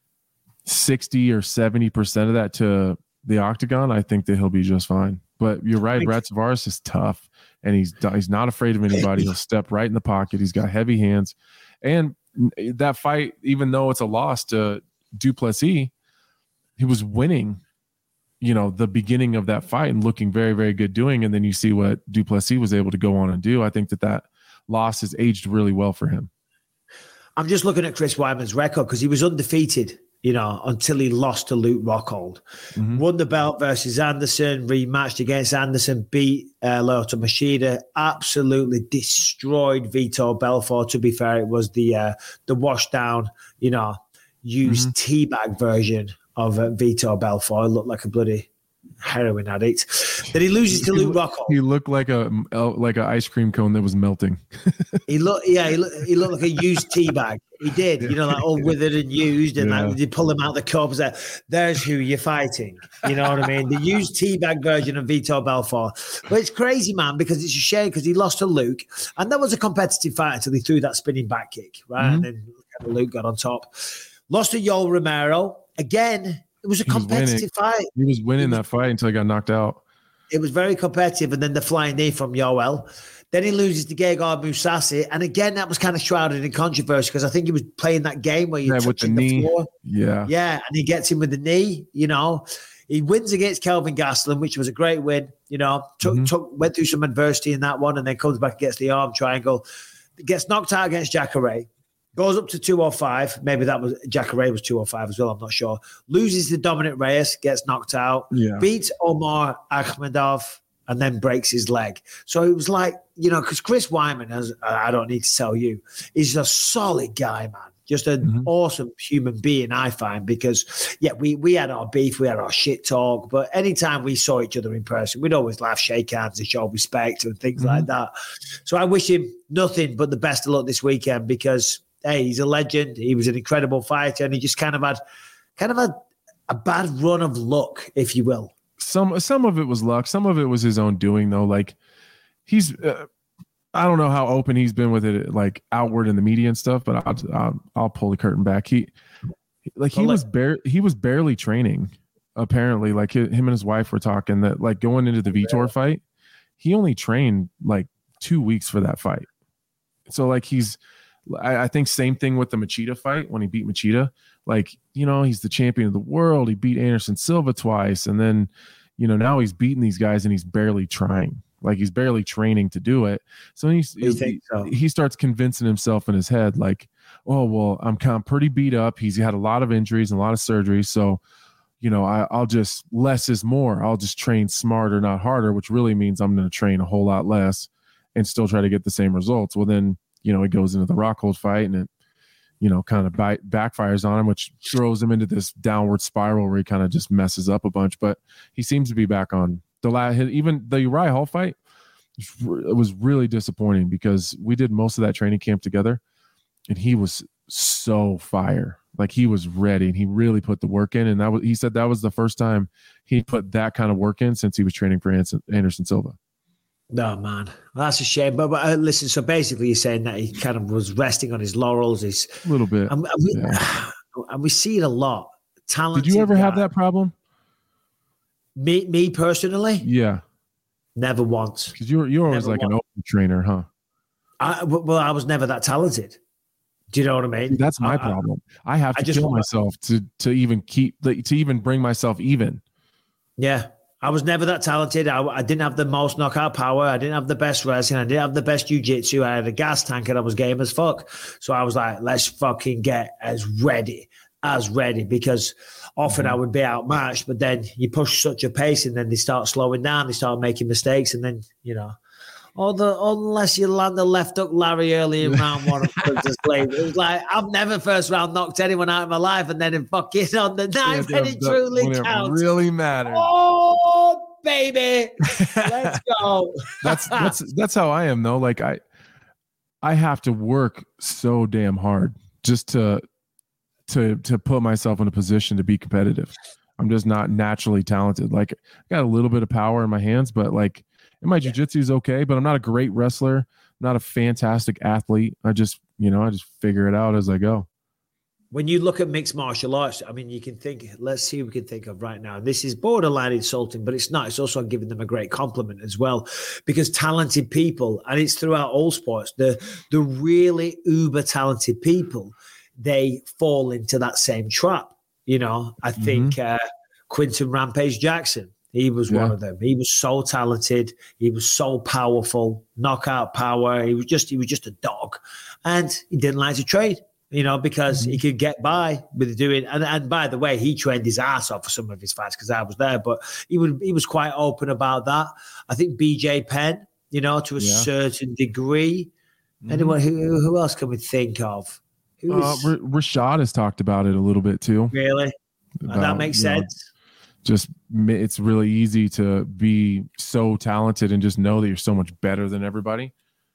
sixty or seventy percent of that to the octagon, I think that he'll be just fine. But you're right, Brad Tavares is tough, and he's he's not afraid of anybody. He'll step right in the pocket. He's got heavy hands, and that fight, even though it's a loss to Du Plessis, he was winning, you know, the beginning of that fight and looking very, very good doing. And then you see what Du Plessis was able to go on and do. I think that that loss has aged really well for him. I'm just looking at Chris Weidman's record because he was undefeated, you know, until he lost to Luke Rockhold. Mm-hmm. Won the belt versus Anderson, rematched against Anderson, beat uh, Lyoto Machida, absolutely destroyed Vitor Belfort. To be fair, it was the uh, the washed down, you know, used mm-hmm. teabag version of uh, Vitor Belfort. It looked like a bloody heroin addict. Then he loses to Luke Rockhold. He looked like a like an ice cream cone that was melting. he looked, yeah, he looked, he looked like a used tea bag. He did, you know, like all withered and used, and yeah. like you pull him out the cup. Like, there's who you're fighting. You know what I mean? The used tea bag version of Vitor Belfort. But it's crazy, man, because it's a shame because he lost to Luke, and that was a competitive fight until he threw that spinning back kick, right? Mm-hmm. And then Luke got on top. Lost to Yoel Romero again. It was a he competitive was fight. He was winning was, that fight until he got knocked out. It was very competitive, and then the flying knee from Yoel. Then he loses to Gegard Mousasi, and again that was kind of shrouded in controversy because I think he was playing that game where you're yeah, touching the, the floor. Yeah, yeah, and he gets him with the knee. You know, he wins against Kelvin Gastelum, which was a great win. You know, took, mm-hmm. took went through some adversity in that one, and then comes back against the arm triangle. Gets knocked out against Jacare. Goes up to two oh five. Maybe that was Jacare was two oh five as well. I'm not sure. Loses to Dominic Reyes, gets knocked out. Yeah. Beats Omar Akhmedov, and then breaks his leg. So it was like, you know, because Chris Weidman, as I don't need to tell you, is a solid guy, man. Just an mm-hmm. awesome human being, I find, because, yeah, we, we had our beef, we had our shit talk, but anytime we saw each other in person, we'd always laugh, shake hands, and show respect and things mm-hmm. like that. So I wish him nothing but the best of luck this weekend because, hey, he's a legend. He was an incredible fighter, and he just kind of had kind of a, a bad run of luck, if you will. Some some of it was luck. Some of it was his own doing, though. Like he's, uh, I don't know how open he's been with it, like outward in the media and stuff. But I'll I'll, I'll pull the curtain back. He, like he was bare he was barely training. Apparently, like him and his wife were talking that like going into the Vitor fight, he only trained like two weeks for that fight. So like he's. I, I think same thing with the Machida fight when he beat Machida. Like, you know, he's the champion of the world. He beat Anderson Silva twice. And then, you know, now he's beating these guys and he's barely trying. Like he's barely training to do it. So he's, he, so? he starts convincing himself in his head, like, oh, well, I'm kind of pretty beat up. He's had a lot of injuries and a lot of surgeries. So, you know, I, I'll just less is more. I'll just train smarter, not harder, which really means I'm going to train a whole lot less and still try to get the same results. Well, then, you know, he goes into the Rockhold fight and it, you know, kind of bite, backfires on him, which throws him into this downward spiral where he kind of just messes up a bunch. But he seems to be back on the last. Even the Uriah Hall fight, it was really disappointing because we did most of that training camp together, and he was so fire. Like he was ready, and he really put the work in. And that was, he said that was the first time he put that kind of work in since he was training for Anderson Silva. No, man, that's a shame. But, but uh, listen, so basically you're saying that he kind of was resting on his laurels. He's a little bit. And, and, we, yeah. and we see it a lot. Talented Did you ever guy. have that problem? Me me personally? Yeah. Never once. Because you're, you're always never like once. An open trainer, huh? I, well, I was never that talented. Do you know what I mean? That's my I, problem. I have to I just kill myself to, to even keep, to even bring myself even. Yeah. I was never that talented. I, I didn't have the most knockout power. I didn't have the best wrestling. I didn't have the best jiu-jitsu. I had a gas tank and I was game as fuck. So I was like, let's fucking get as ready as ready because often mm-hmm. I would be outmatched, but then you push such a pace and then they start slowing down. They start making mistakes and then, you know, or the, unless you land the left hook Larry early in round one. It was like, I've never first round knocked anyone out of my life and then in fucking on the ninth yeah, and it truly when counts. It really matters. Oh, baby. Let's go. that's that's that's how I am though. Like I I have to work so damn hard just to to to put myself in a position to be competitive. I'm just not naturally talented. Like I got a little bit of power in my hands, but like and my jiu-jitsu is okay, but I'm not a great wrestler. I'm not a fantastic athlete. I just, you know, I just figure it out as I go. When you look at mixed martial arts, I mean, you can think, let's see what we can think of right now. This is borderline insulting, but it's not. It's also giving them a great compliment as well, because talented people, and it's throughout all sports, the, the really uber talented people, they fall into that same trap. You know, I mm-hmm. think uh, Quinton Rampage Jackson, he was yeah. one of them. He was so talented. He was so powerful, knockout power. He was just, he was just a dog, and he didn't like to trade. You know, because mm-hmm. he could get by with doing, and, and by the way, he trained his ass off for some of his fights because I was there, but he would he was quite open about that. I think B J Penn, you know, to a yeah. certain degree. Mm-hmm. Anyone who who else can we think of? Who uh, R- Rashad has talked about it a little bit too. Really, about, that makes sense. Know, just it's really easy to be so talented and just know that you're so much better than everybody.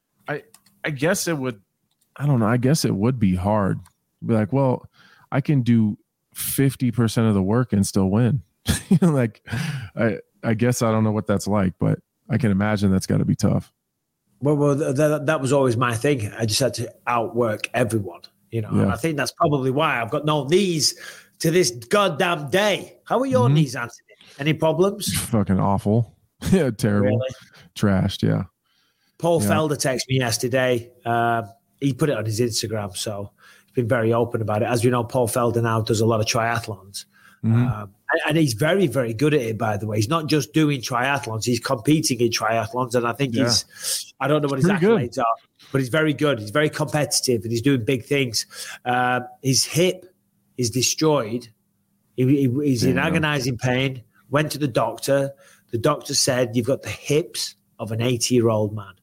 I I guess it would. I don't know. I guess it would be hard. Be like, well, I can do fifty percent of the work and still win. Like, I, I guess I don't know what that's like, but I can imagine that's got to be tough. Well, well, th- th- that was always my thing. I just had to outwork everyone, you know. Yeah. And I think that's probably why I've got no knees to this goddamn day. How are your mm-hmm. knees, Anthony? Any problems? Fucking awful. Yeah, terrible. Really? Trashed, yeah. Paul yeah. Felder texted me yesterday. Uh, He put it on his Instagram, so he's been very open about it. As we know, Paul Felder now does a lot of triathlons. Mm-hmm. Um, and, and he's very, very good at it, by the way. He's not just doing triathlons. He's competing in triathlons, and I think yeah. he's – I don't know what his accolades good. are, but he's very good. He's very competitive, and he's doing big things. Uh, his hip is destroyed. He, he, he's yeah. in agonizing pain, went to the doctor. The doctor said, you've got the hips of an eighty-year-old man.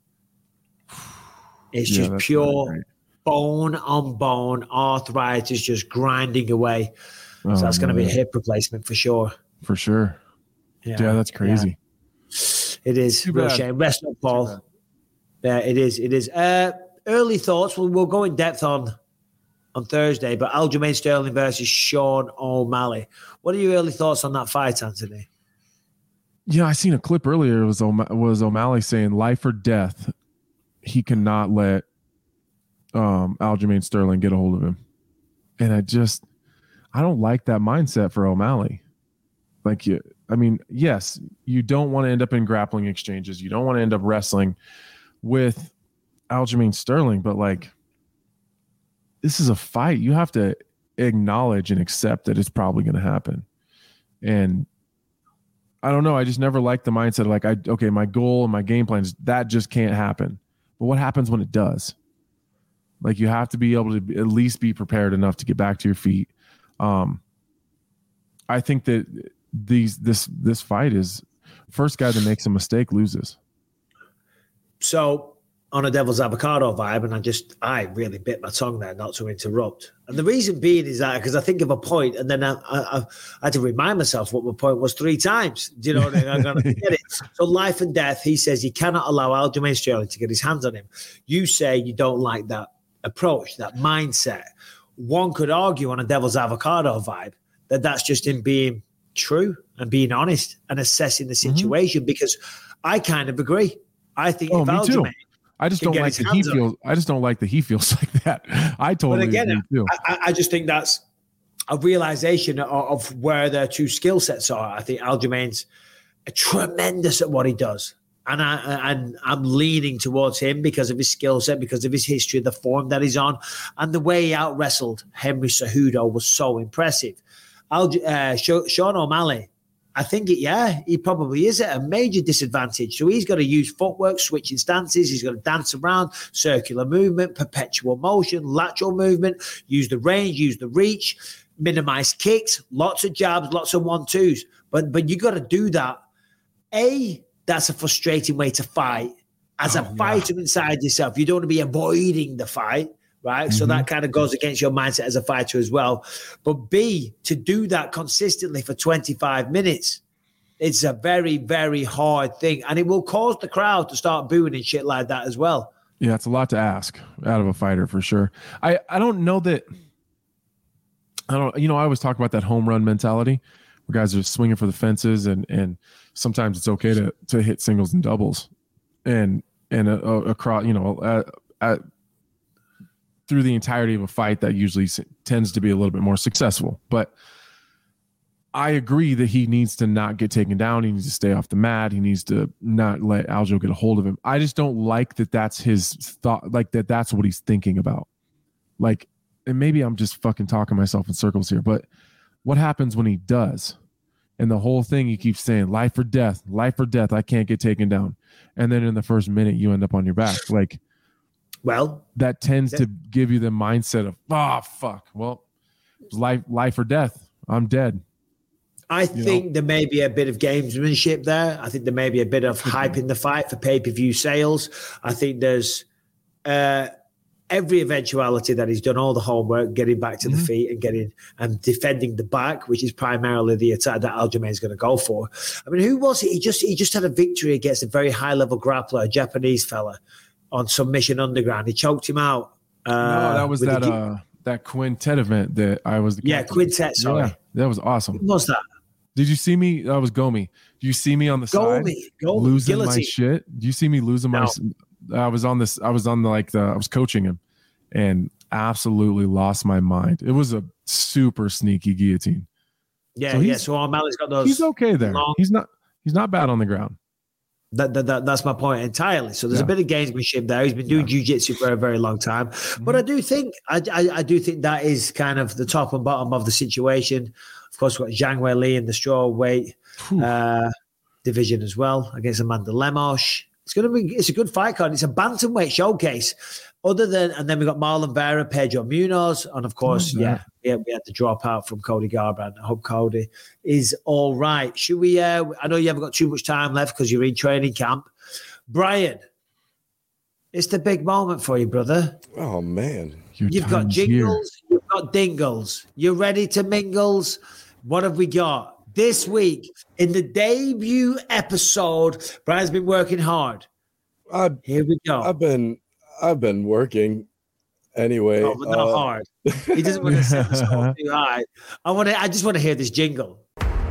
It's yeah, just pure really bone on bone arthritis, just grinding away. Oh, so that's going to be a hip replacement for sure. For sure. Yeah, yeah that's crazy. Yeah. It is. Real shame. Rest up, Paul. Yeah, it is. It is. Uh, early thoughts. We'll, we'll go in depth on on Thursday, but Aljamain Sterling versus Sean O'Malley. What are your early thoughts on that fight, Anthony? Yeah, I seen a clip earlier. It was, O'Ma- was O'Malley saying life or death. He cannot let um, Aljamain Sterling get a hold of him. And I just, I don't like that mindset for O'Malley. Like, you, I mean, yes, you don't want to end up in grappling exchanges. You don't want to end up wrestling with Aljamain Sterling, but like, this is a fight. You have to acknowledge and accept that it's probably going to happen. And I don't know. I just never liked the mindset of like, I, okay, my goal and my game plan is that just can't happen. But what happens when it does? Like, you have to be able to at least be prepared enough to get back to your feet. Um, I think that these this this fight is first guy that makes a mistake loses. So on a devil's avocado vibe, and I just I really bit my tongue there not to interrupt. And the reason being is that because I think of a point, and then I, I, I had to remind myself what my point was three times. Do you know what I mean? I'm gonna forget it. So life and death, he says he cannot allow Aljamain Sterling to get his hands on him. You say you don't like that approach, that mindset. One could argue on a devil's avocado vibe that that's just him being true and being honest and assessing the situation, mm-hmm. because I kind of agree. I think oh, if me Aljamain too. I just don't like that he feels. I just don't like that he feels like that. I totally but again, agree too. I, I just think that's a realization of, of where their two skill sets are. I think Aljamain's tremendous at what he does, and I and I'm leaning towards him because of his skill set, because of his history, the form that he's on, and the way he out wrestled Henry Cejudo was so impressive. Alj, uh, Sean O'Malley, I think it, yeah, he probably is at a major disadvantage. So he's got to use footwork, switching stances. He's got to dance around, circular movement, perpetual motion, lateral movement, use the range, use the reach, minimize kicks, lots of jabs, lots of one-twos. But but you got to do that. A, that's a frustrating way to fight. As oh, a fighter yeah. inside yourself, you don't want to be avoiding the fight. Right. Mm-hmm. So that kind of goes against your mindset as a fighter as well. But B, to do that consistently for twenty-five minutes, it's a very, very hard thing. And it will cause the crowd to start booing and shit like that as well. Yeah, it's a lot to ask out of a fighter for sure. I, I don't know that, I don't, you know, I always talk about that home run mentality where guys are swinging for the fences, and and sometimes it's okay to to hit singles and doubles, and and uh, across you know uh, at, through the entirety of a fight that usually tends to be a little bit more successful. But I agree that he needs to not get taken down. He needs to stay off the mat. He needs to not let Aljo get a hold of him. I just don't like that that's his thought, like that that's what he's thinking about. Like, and maybe I'm just fucking talking myself in circles here, but what happens when he does? And the whole thing, he keeps saying life or death, life or death. I can't get taken down. And then in the first minute, you end up on your back. Like, well, that tends to give you the mindset of, oh, fuck. Well, it's life, life or death. I'm dead. I you think know? there may be a bit of gamesmanship there. I think there may be a bit of hype in the fight for pay-per-view sales. I think there's uh, every eventuality that he's done all the homework, getting back to mm-hmm. the feet and getting and defending the back, which is primarily the attack that Aljamain is going to go for. I mean, who was it? He just he just had a victory against a very high-level grappler, a Japanese fella, on Submission Underground. He choked him out. Uh, no, that was that the, uh, that quintet event that I was. The yeah, quintet. Sorry, yeah, that was awesome. What was that? Did you see me? That was Gomi. Do you see me on the Gomi, side Gomi, losing guillotine. my shit? Do you see me losing no. my? I was on this. I was on the like the. I was coaching him, and absolutely lost my mind. It was a super sneaky guillotine. Yeah, so yeah. So O'Malley's got those. He's okay there. Long, he's not. He's not bad on the ground. That, that, that that's my point entirely. So there's yeah. a bit of gamesmanship there. He's been doing yeah. jiu-jitsu for a very long time, mm-hmm. but I do think I, I I do think that is kind of the top and bottom of the situation. Of course, we've got Zhang Weili in the strawweight uh, division as well against Amanda Lemos. It's going to be it's a good fight card. It's a bantamweight showcase. Other than and then we got Marlon Vera, Pedro Munoz, and of course, oh, yeah, yeah, we had the dropout from Cody Garbrandt. I hope Cody is all right. Should we? Uh, I know you haven't got too much time left because you're in training camp. Brian, it's the big moment for you, brother. Oh man, Your You've got jingles, here. You've got dingles. You're ready to mingles. What have we got this week in the debut episode? Brian's been working hard. I, here we go. I've been. I've been working anyway. Oh, but not uh, hard. He doesn't want to set the score too high. I want to. I just want to hear this jingle.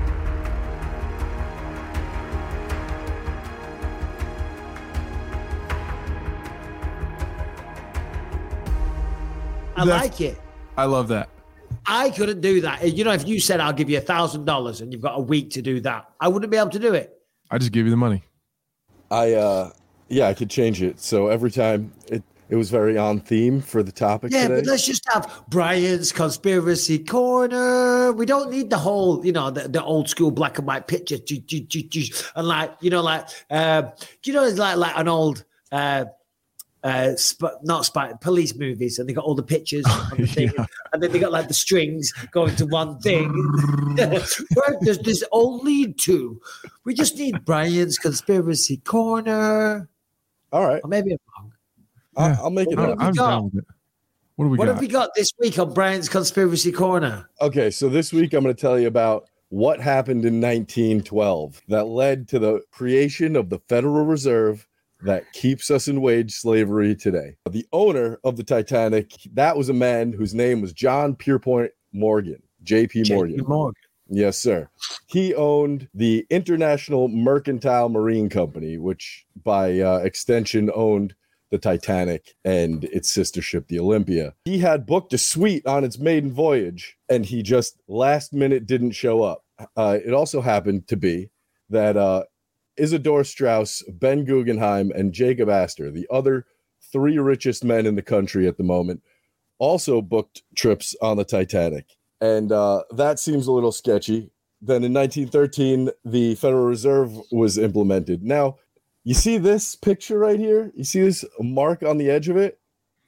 I That's, like it. I love that. I couldn't do that. You know, if you said I'll give you a thousand dollars and you've got a week to do that, I wouldn't be able to do it. I just give you the money. I. uh Yeah, I could change it. So every time it, it was very on theme for the topic yeah, today. But let's just have Brian's Conspiracy Corner. We don't need the whole, you know, the, the old school black and white picture. And like, you know, like, uh, you know, it's like like an old, uh, uh, sp- not spy, police movies. And they got all the pictures on the thing. Yeah. And then they got like the strings going to one thing. Where does this all lead to? We just need Brian's Conspiracy Corner. All right. Or maybe I'm wrong. Yeah. I'll make it. What, I'm down with it. What do we what got? have we got this week on Brian's Conspiracy Corner? Okay, so this week I'm going to tell you about what happened in nineteen twelve that led to the creation of the Federal Reserve that keeps us in wage slavery today. The owner of the Titanic, that was a man whose name was John Pierpont Morgan, J P Morgan. J P Morgan. Yes, sir. He owned the International Mercantile Marine Company, which by uh, extension owned the Titanic and its sister ship, the Olympia. He had booked a suite on its maiden voyage, and he just last minute didn't show up. Uh, it also happened to be that uh, Isidor Straus, Ben Guggenheim, and Jacob Astor, the other three richest men in the country at the moment, also booked trips on the Titanic. And uh, that seems a little sketchy. Then in nineteen thirteen, the Federal Reserve was implemented. Now, you see this picture right here? You see this mark on the edge of it?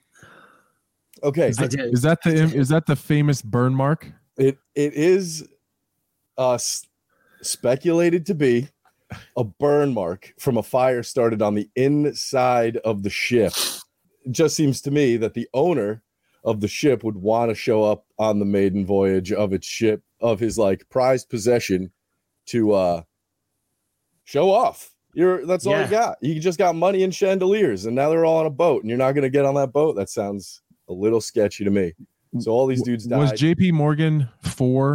Okay. Is that, is that the is that the famous burn mark? It It is uh, s- speculated to be a burn mark from a fire started on the inside of the ship. It just seems to me that the owner of the ship would want to show up on the maiden voyage of its ship, of his like prized possession, to uh show off. You're that's all Yeah. you got. You just got money and chandeliers, and now they're all on a boat, and you're not going to get on that boat. That sounds a little sketchy to me. So all these dudes died. Was J P Morgan for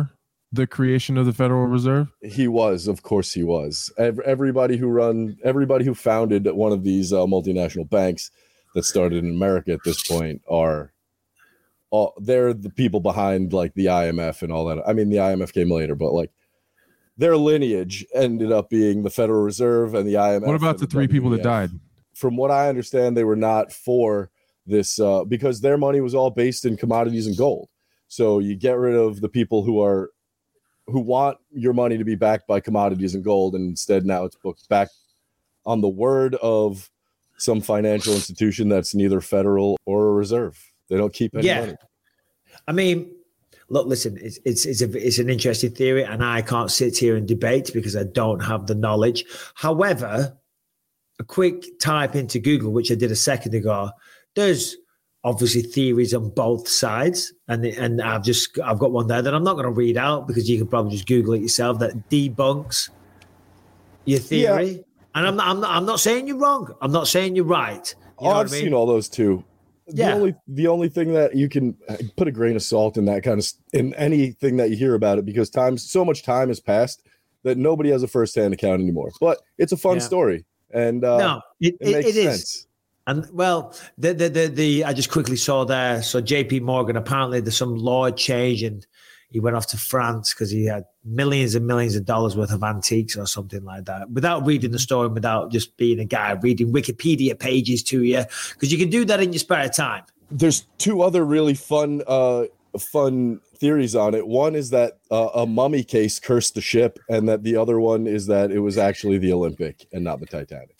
the creation of the Federal Reserve? He was, of course, he was. Everybody who run, everybody who founded one of these uh, multinational banks that started in America at this point are, all, they're the people behind like the I M F and all that. I mean, the I M F came later, but like their lineage ended up being the Federal Reserve and the I M F. What about the three people that died? From what I understand, they were not for this uh, because their money was all based in commodities and gold. So you get rid of the people who are who want your money to be backed by commodities and gold, and instead now it's booked back on the word of some financial institution that's neither federal or a reserve. They don't keep any yeah. money. I mean, look, listen, it's it's it's, a, it's an interesting theory, and I can't sit here and debate because I don't have the knowledge. However, a quick type into Google, which I did a second ago, there's obviously theories on both sides, and and I've just I've got one there that I'm not going to read out because you can probably just Google it yourself that debunks your theory. Yeah. And I'm not, I'm not I'm not saying you're wrong. I'm not saying you're right. You oh, I've I mean? seen all those too. Yeah. The only the only thing that you can put a grain of salt in that kind of in anything that you hear about it, because time so much time has passed that nobody has a firsthand account anymore. But it's a fun yeah. story, and uh, no, it, it makes it, it sense. Is. And well, the, the the the I just quickly saw there. So J P Morgan, apparently there's some law change, and he went off to France because he had millions and millions of dollars worth of antiques or something like that. Without reading the story, without just being a guy reading Wikipedia pages to you, because you can do that in your spare time. There's two other really fun uh, fun theories on it. One is that uh, a mummy case cursed the ship, and that the other one is that it was actually the Olympic and not the Titanic.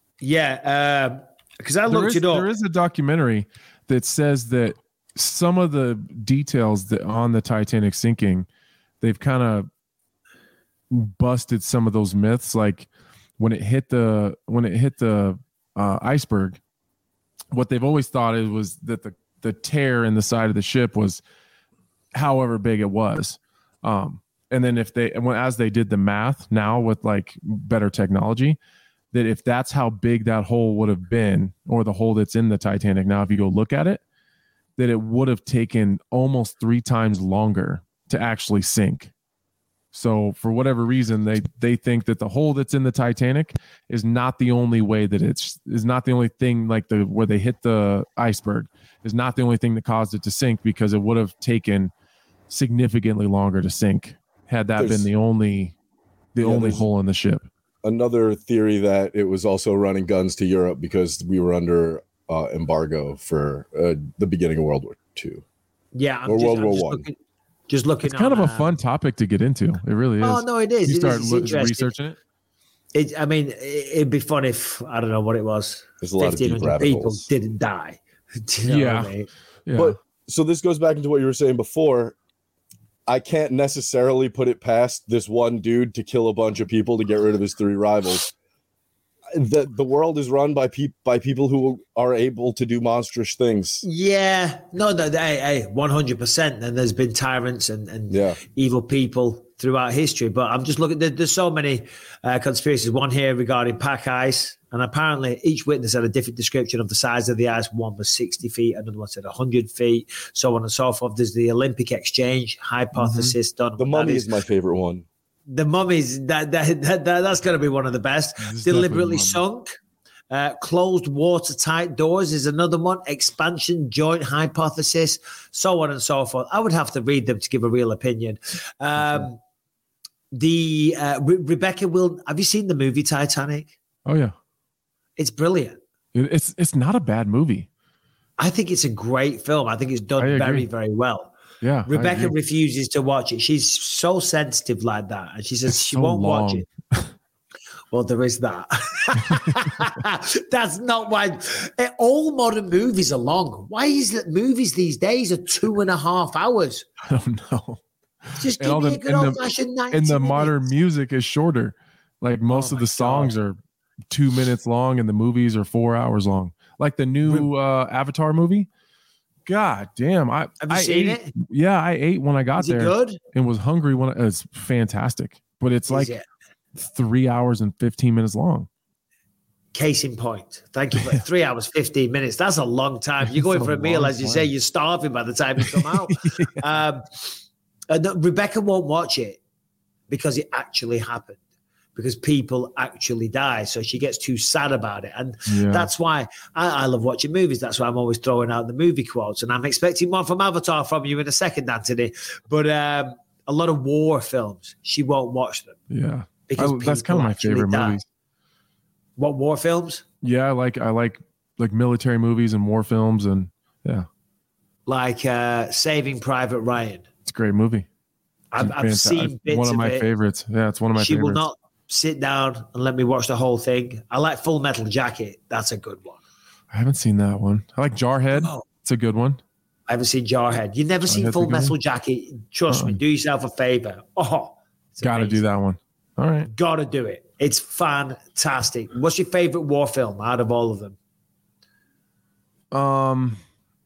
Yeah. Uh, Because I looked is, it up. There is a documentary that says that some of the details that on the Titanic sinking, they've kind of busted some of those myths. Like when it hit the when it hit the uh, iceberg, what they've always thought it was that the the tear in the side of the ship was however big it was. Um, and then if they when as they did the math now with like better technology, that if that's how big that hole would have been, or the hole that's in the Titanic now, if you go look at it, that it would have taken almost three times longer to actually sink. So for whatever reason, they they think that the hole that's in the Titanic is not the only way that it's is not the only thing like the where they hit the iceberg is not the only thing that caused it to sink, because it would have taken significantly longer to sink had that there's, been the only the yeah, only hole in the ship. Another theory that it was also running guns to Europe because we were under uh, embargo for uh, the beginning of World War Two. Yeah, I'm or just, World I'm War just One. Looking, just looking. It's kind on, of a uh, fun topic to get into. It really is. Oh no, it is. You it start is. lo- researching it. It. I mean, it'd be fun if I don't know what it was. There's a lot of deep rabbit people holes. didn't die. Do you know yeah. what I mean? yeah. But so this goes back into what you were saying before. I can't necessarily put it past this one dude to kill a bunch of people to get rid of his three rivals. The the world is run by people by people who are able to do monstrous things. Yeah, no, no, hey, hey, one hundred percent. And there's been tyrants and, and yeah. evil people throughout history. But I'm just looking. There, there's so many uh, conspiracies. One here regarding pack ice, and apparently each witness had a different description of the size of the ice. One was sixty feet, another one said one hundred feet, so on and so forth. There's the Olympic exchange hypothesis mm-hmm. done. The mummy is, is my favorite one. The mummies, that, that, that, that that's going to be one of the best. It's Deliberately sunk. Uh, closed watertight doors is another one. Expansion joint hypothesis, so on and so forth. I would have to read them to give a real opinion. Um, mm-hmm. The uh, Re- Rebecca will. Have you seen the movie Titanic? Oh yeah, it's brilliant. It, it's it's not a bad movie. I think it's a great film. I think it's done very very well. Yeah, Rebecca refuses to watch it. She's so sensitive like that, and she says it's she so won't long. watch it. Well, there is that. That's not why. All modern movies are long. Why is it movies these days are two and a half hours? I don't know. Just give me the, a good old fashioned ninety And the minutes. modern music is shorter. Like most oh of the songs God. are two minutes long, and the movies are four hours long. Like the new uh, Avatar movie. God damn! I have you I seen ate, it? Yeah, I ate when I got is it there. Good? And was hungry when I, it's fantastic. But it's Is like it? three hours and fifteen minutes long. Case in point. Thank you for three hours, fifteen minutes. That's a long time. You're going It's for a a meal, long as you time. say, you're starving by the time you come out. um, Uh, no, Rebecca won't watch it because it actually happened, because people actually die. So she gets too sad about it. And Yeah. that's why I, I love watching movies. That's why I'm always throwing out the movie quotes. And I'm expecting one from Avatar from you in a second, Anthony. But um, a lot of war films, she won't watch them. Yeah. Because I, that's kind people of my actually favorite die. movies. What, war films? Yeah, I like I like like military movies and war films, and yeah, Like uh, Saving Private Ryan. it's a great movie. I've, I've Fantastic. seen bits one of of my it. favorites. Yeah, it's one of my She favorites. will not sit down and let me watch the whole thing. I like Full Metal Jacket. That's a good one. I haven't seen that one. I like Jarhead. Oh. It's a good one. I haven't seen Jarhead. You've never seen Jarhead's a Full good Metal one? Jacket? Trust me, Uh-uh. do yourself a favor. Oh, it's Got to amazing. do that one. All right. Gotta do it. It's fantastic. What's your favorite war film out of all of them? Um,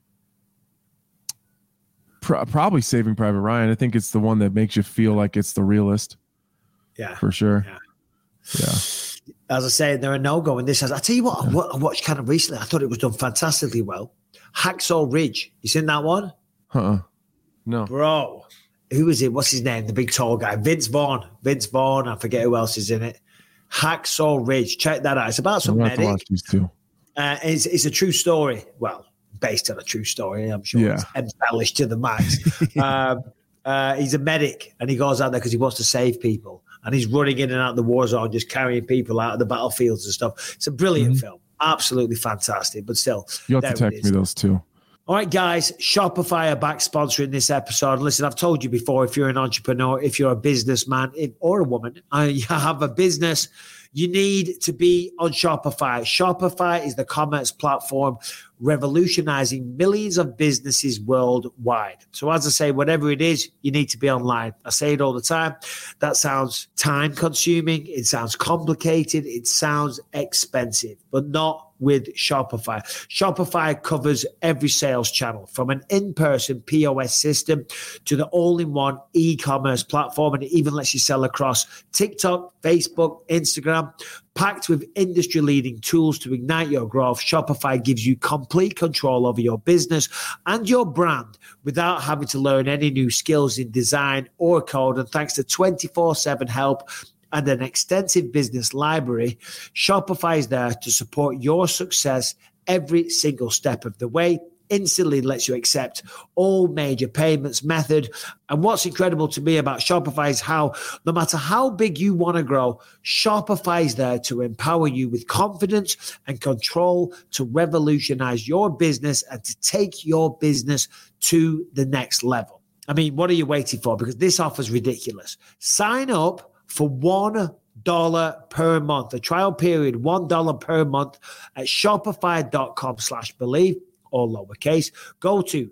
pro- probably Saving Private Ryan. I think it's the one that makes you feel like it's the realest. Yeah, for sure. Yeah. Yeah. As I say, there are no go in this. I tell you what, I wa- I watched kind of recently. I thought it was done fantastically well. Hacksaw Ridge. You seen that one? Uh-uh. No. Bro, who is it? What's his name? The big tall guy. Vince Vaughn. Vince Vaughn. I forget who else is in it. Hacksaw Ridge. Check that out. It's about some I'm gonna have to medic. watch these two. Uh, it's, it's a true story. Well, based on a true story, I'm sure. Yeah. It's embellished to the max. um, uh, he's a medic, and he goes out there because he wants to save people. And he's running in and out of the war zone, just carrying people out of the battlefields and stuff. It's a brilliant Mm-hmm. film. Absolutely fantastic. But still, You'll there have to it text is. me those two. All right, guys, Shopify are back sponsoring this episode. Listen, I've told you before, if you're an entrepreneur, if you're a businessman if, or a woman, and you have a business, you need to be on Shopify. Shopify is the commerce platform revolutionizing millions of businesses worldwide. So as I say, whatever it is, you need to be online. I say it all the time. That sounds time consuming. It sounds complicated. It sounds expensive, but not with Shopify. Shopify covers every sales channel, from an in-person P O S system to the all-in-one e-commerce platform, and it even lets you sell across TikTok, Facebook, Instagram. Packed with industry-leading tools to ignite your growth, Shopify gives you complete control over your business and your brand without having to learn any new skills in design or code. And thanks to twenty-four seven help and an extensive business library, Shopify is there to support your success every single step of the way. Instantly lets you accept all major payments method. And what's incredible to me about Shopify is how no matter how big you want to grow, Shopify is there to empower you with confidence and control to revolutionize your business and to take your business to the next level. I mean, what are you waiting for? Because this offer is ridiculous. Sign up for one dollar per month, a trial period, one dollar per month at shopify.com slash believe, all lowercase. Go to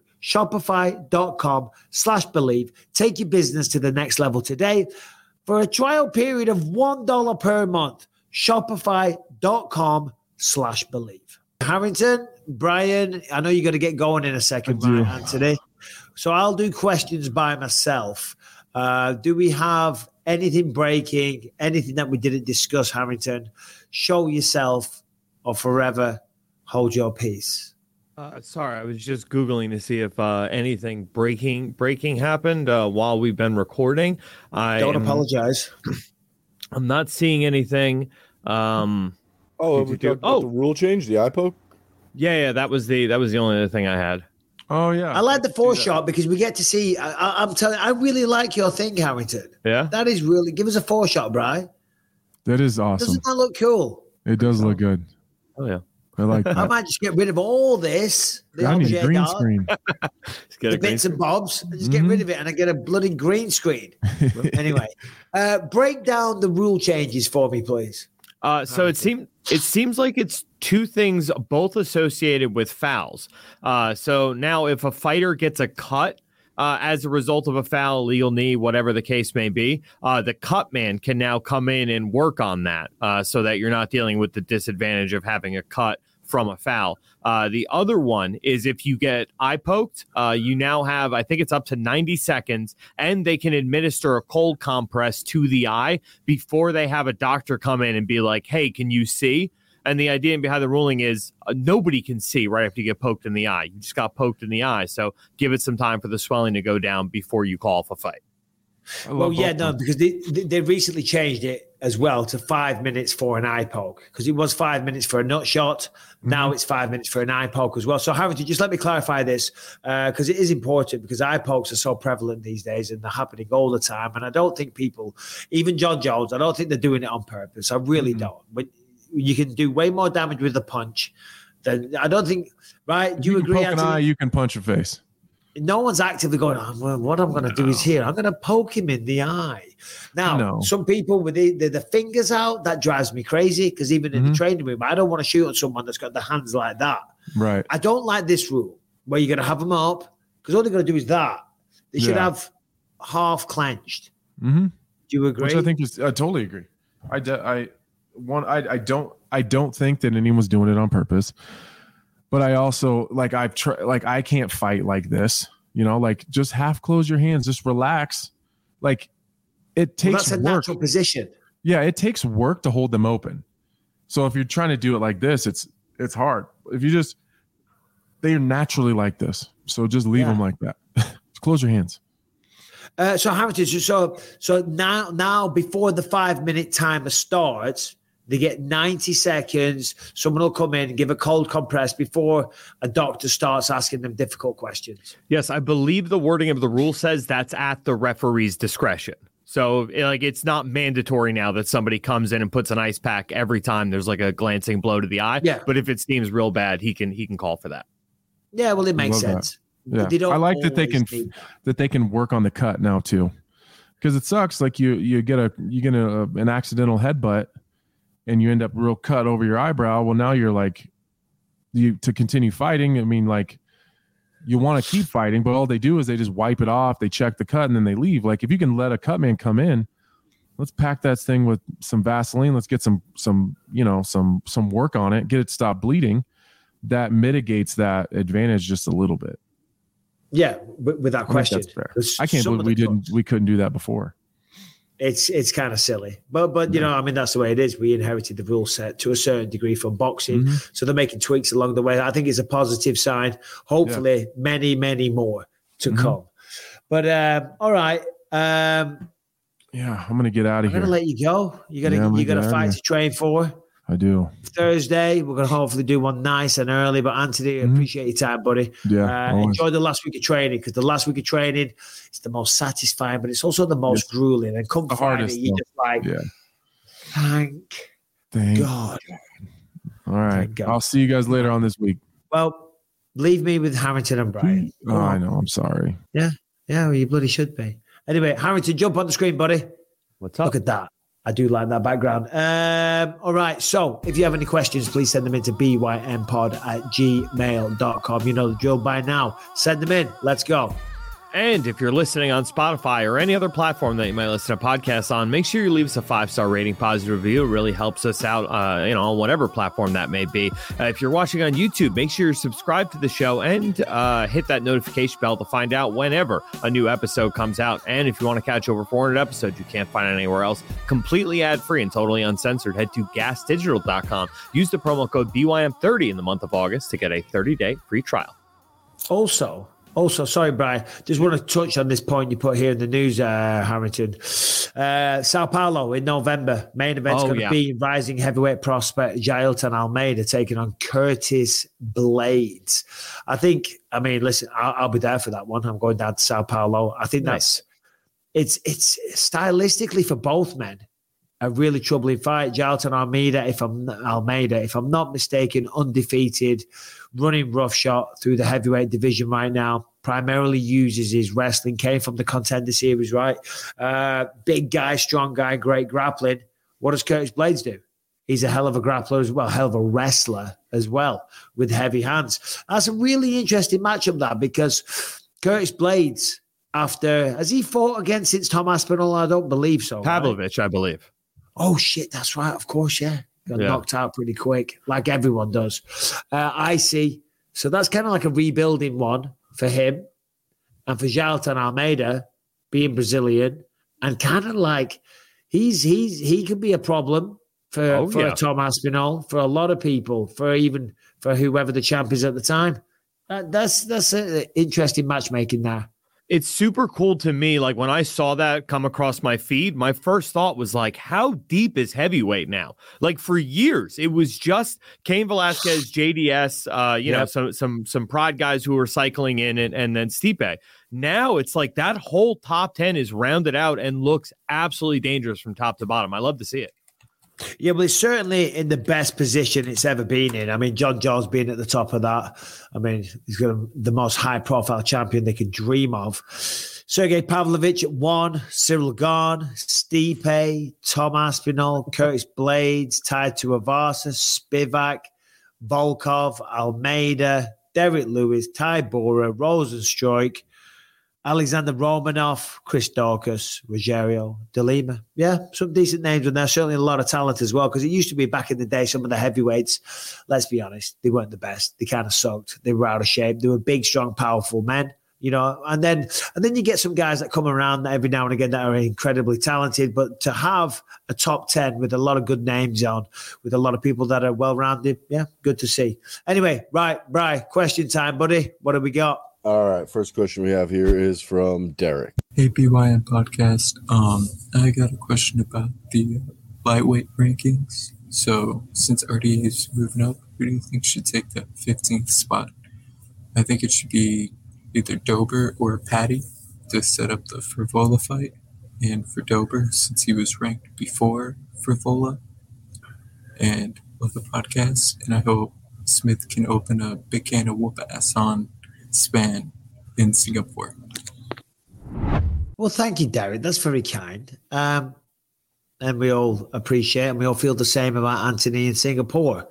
shopify.com slash believe. Take your business to the next level today for a trial period of one dollar per month. Shopify.com slash believe. Harrington, Brian, I know you're going to get going in a second, Brian, Anthony. So I'll do questions by myself. Uh, do we have anything breaking, anything that we didn't discuss, Harrington? Show yourself or forever hold your peace. Uh, sorry, I was just Googling to see if uh, anything breaking breaking happened uh, while we've been recording. I Don't am, apologize. I'm not seeing anything. Um, Oh, did we you do- talked about oh, the rule change, the eye poke. yeah, yeah, that was the that was the only other thing I had. Oh yeah, I like the four shot because we get to see. I, I, I'm telling. I really like your thing, Harrington. Yeah, that is really. Give us a four shot, Brian. That is awesome. Doesn't that look cool? It does look good. Oh yeah, I like that. I might just get rid of all this. The I need a object green art, screen. the bits and bobs, and just get rid of it, and I get a bloody green screen. Anyway, uh, break down the rule changes for me, please. Uh, so it seems it seems like it's two things, both associated with fouls. Uh, so now, if a fighter gets a cut uh, as a result of a foul, legal knee, whatever the case may be, uh, the cut man can now come in and work on that, uh, so that you're not dealing with the disadvantage of having a cut from a foul. Uh, the other one is if you get eye poked, uh, you now have, I think it's up to ninety seconds, and they can administer a cold compress to the eye before they have a doctor come in and be like, hey, can you see? And the idea behind the ruling is uh, nobody can see right after you get poked in the eye. You just got poked in the eye. So give it some time for the swelling to go down before you call off a fight. Well, yeah, no, because they, they recently changed it as well to five minutes for an eye poke, because it was five minutes for a nut shot. Mm-hmm. Now it's five minutes for an eye poke as well. So, Harrington, just let me clarify this, because uh, it is important, because eye pokes are so prevalent these days and they're happening all the time. And I don't think people, even John Jones, I don't think they're doing it on purpose. I really mm-hmm. don't. But you can do way more damage with a punch than I don't think. Right? Do you, you agree? Poke an eye, you can punch a face. No one's actively going, oh, well, what I'm going to no. do is here. I'm going to poke him in the eye. Now, no. some people with the, the, the fingers out, that drives me crazy, because even mm-hmm. in the training room, I don't want to shoot at someone that's got the hands like that. Right. I don't like this rule where you're going to have them up, because all they're going to do is that. They should yeah. have half clenched. Mm-hmm. Do you agree? Which I think is, I totally agree. I, de- I, one, I, I don't, I don't think that anyone's doing it on purpose. But I also like I've tried like I can't fight like this, you know, like just half close your hands, just relax. Like it takes well, that's a work. natural position. Yeah, it takes work to hold them open. So if you're trying to do it like this, it's it's hard. If you just they're naturally like this, so just leave yeah. them like that. Just close your hands. Uh, so Hamilton, so so now now before the five minute timer starts. They get ninety seconds. Someone will come in and give a cold compress before a doctor starts asking them difficult questions. Yes, I believe the wording of the rule says that's at the referee's discretion. So like it's not mandatory now that somebody comes in and puts an ice pack every time there's like a glancing blow to the eye. Yeah. But if it seems real bad, he can he can call for that. Yeah, well, it makes sense. That. Yeah, I like that they can that. that they can work on the cut now too, because it sucks. Like you you get a you get a, an accidental headbutt. And you end up real cut over your eyebrow. Well, now you're like, you to continue fighting. I mean, like, you want to keep fighting, but all they do is they just wipe it off. They check the cut and then they leave. Like, if you can let a cut man come in, let's pack that thing with some Vaseline. Let's get some, some, you know, some, some work on it. Get it stop bleeding. That mitigates that advantage just a little bit. Yeah, without question. That's fair. I can't believe we didn't, clubs. we couldn't do that before. It's it's kind of silly, but but you yeah. know, I mean, that's the way it is. We inherited the rule set to a certain degree from boxing, mm-hmm. so they're making tweaks along the way. I think it's a positive sign. Hopefully, yeah. many many more to mm-hmm. come. But um, all right, um, yeah, I'm gonna get out of I'm here. I'm gonna let you go. You gotta yeah, you got a fight to train for. I do. Thursday, we're going to hopefully do one nice and early. But Anthony, mm-hmm. appreciate your time, buddy. Yeah. Uh, enjoy the last week of training, because the last week of training is the most satisfying, but it's also the most it's grueling. And come the Friday, hardest, you're though. just like, yeah. thank, thank God. All right. God. I'll see you guys later on this week. Well, leave me with Harrington and Brian. Oh, I know. I'm sorry. Yeah. Yeah, well, you bloody should be. Anyway, Harrington, jump on the screen, buddy. What's up? Look at that. I do like that background. Um, all right. So if you have any questions, please send them in to b y m pod at gmail dot com. You know the drill by now. Send them in. Let's go. And if you're listening on Spotify or any other platform that you might listen to podcasts on, make sure you leave us a five-star rating, positive review. It really helps us out, uh, you know, on whatever platform that may be. Uh, if you're watching on YouTube, make sure you're subscribed to the show and uh, hit that notification bell to find out whenever a new episode comes out. And if you want to catch over four hundred episodes you can't find it anywhere else, completely ad-free and totally uncensored, head to gas digital dot com. Use the promo code B Y M thirty in the month of August to get a thirty-day free trial. Also... Also, sorry, Brian, just want to touch on this point you put here in the news, uh, Harrington. Uh, Sao Paulo in November. Main event's oh, going to yeah. be rising heavyweight prospect Jailton Almeida taking on Curtis Blades. I think, I mean, listen, I'll, I'll be there for that one. I'm going down to Sao Paulo. I think nice. that's, it's, it's stylistically for both men a really troubling fight. Jailton Almeida, if I'm Almeida, if I'm not mistaken, undefeated, running roughshod through the heavyweight division right now. Primarily uses his wrestling. Came from the Contender Series, right? Uh, big guy, strong guy, great grappling. What does Curtis Blades do? He's a hell of a grappler as well, hell of a wrestler as well, with heavy hands. That's a really interesting matchup, that, because Curtis Blades, after has he fought again since Tom Aspinall? I don't believe so. Pavlovich, right? I believe. Oh, shit, that's right. Of course, yeah. Got yeah. knocked out pretty quick, like everyone does. Uh, I see. So that's kind of like a rebuilding one for him. And for Jailton Almeida, being Brazilian, and kind of like he's he's he could be a problem for, oh, for yeah. a Tom Aspinall, for a lot of people, for even for whoever the champ is at the time. That, that's that's an interesting matchmaking there. It's super cool to me. Like when I saw that come across my feed, my first thought was like, how deep is heavyweight now? Like for years, it was just Cain Velasquez, J D S, uh, you yep. know, some some some pride guys who were cycling in it, and then Stipe. Now it's like that whole top ten is rounded out and looks absolutely dangerous from top to bottom. I love to see it. Yeah, well, it's certainly in the best position it's ever been in. I mean, John Jones being at the top of that. I mean, he's got the most high-profile champion they could dream of. Sergey Pavlovich at one, Cyril Gane, Stipe, Tom Aspinall, Curtis Blades, Tai Tuivasa, Spivak, Volkov, Almeida, Derek Lewis, Ty Bora, Rosenstruik, Alexander Romanov, Chris Daukaus, Rogerio, De Lima. Yeah, some decent names, and there's certainly a lot of talent as well, because it used to be back in the day, some of the heavyweights, let's be honest, they weren't the best. They kind of sucked. They were out of shape. They were big, strong, powerful men, you know, and then and then you get some guys that come around every now and again that are incredibly talented, but to have a top ten with a lot of good names on, with a lot of people that are well-rounded, yeah, good to see. Anyway, right, Bri, question time, buddy. What have we got? All right, first question we have here is from Derek. Hey, B Y N podcast. Um, I got a question about the lightweight rankings. So, since R D A is moving up, who do you think should take the fifteenth spot? I think it should be either Dober or Patty to set up the Frivola fight. And for Dober, since he was ranked before Frivola, and love the podcast, and I hope Smith can open a big can of whoop ass on Span in Singapore. Well, thank you, Derek. That's very kind. Um, and we all appreciate and we all feel the same about Anthony in Singapore.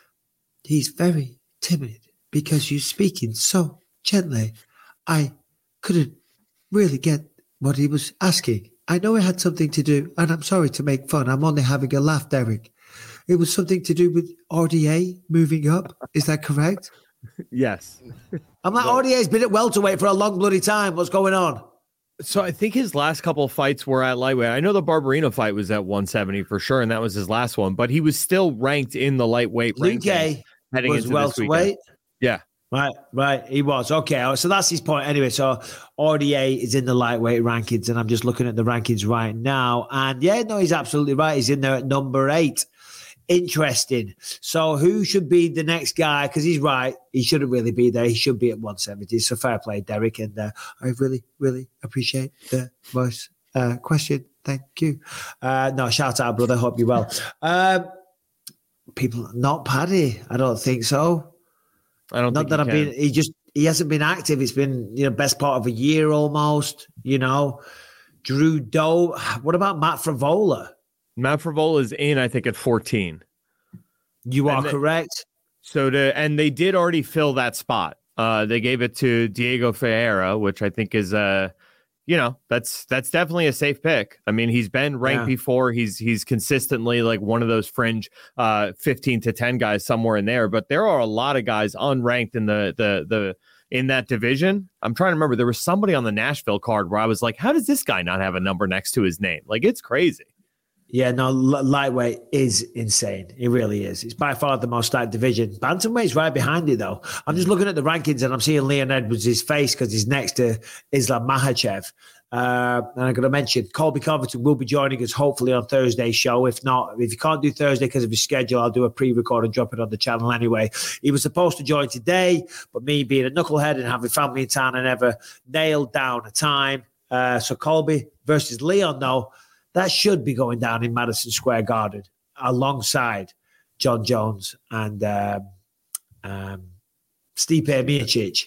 He's very timid because you're speaking so gently. I couldn't really get what he was asking. I know it had something to do, and I'm sorry to make fun. I'm only having a laugh, Derek. It was something to do with R D A moving up. Is that correct? Yes. I'm like, R D A's been at welterweight for a long bloody time. What's going on? So I think his last couple of fights were at lightweight. I know the Barberino fight was at one seventy for sure, and that was his last one, but he was still ranked in the lightweight Luke rankings heading was into welterweight. This weekend. Yeah. Right, right. He was. Okay, so that's his point. Anyway, so R D A is in the lightweight rankings, and I'm just looking at the rankings right now. And yeah, no, he's absolutely right. He's in there at number eight. Interesting. So who should be the next guy? Because he's right. He shouldn't really be there. He should be at one seventy. So fair play, Derek. And uh, I really, really appreciate the voice uh, question. Thank you. Uh, no, shout out, brother. Hope you're well. Um, people, not Paddy. I don't think so. I don't Not think that I've can. been, he just, he hasn't been active. It's been, you know, best part of a year almost, you know. Drew Doe. What about Matt Frivola? Matt Frivola is in, I think, at fourteen. You are the, correct. So to, and they did already fill that spot. Uh, they gave it to Diego Ferreira, which I think is uh you know, that's that's definitely a safe pick. I mean, he's been ranked yeah. before. He's he's consistently like one of those fringe uh, fifteen to ten guys somewhere in there. But there are a lot of guys unranked in the the the in that division. I'm trying to remember. There was somebody on the Nashville card where I was like, how does this guy not have a number next to his name? Like, it's crazy. Yeah, no, lightweight is insane. It really is. It's by far the most stacked division. Bantamweight's right behind it, though. I'm just looking at the rankings and I'm seeing Leon Edwards' face because he's next to Islam Makhachev. Uh, and I'm going to mention Colby Covington will be joining us hopefully on Thursday's show. If not, if you can't do Thursday because of his schedule, I'll do a pre-record and drop it on the channel anyway. He was supposed to join today, but me being a knucklehead and having family in town, I never nailed down a time. Uh, so Colby versus Leon, though, that should be going down in Madison Square Garden alongside John Jones and um, um, Stipe Miocic,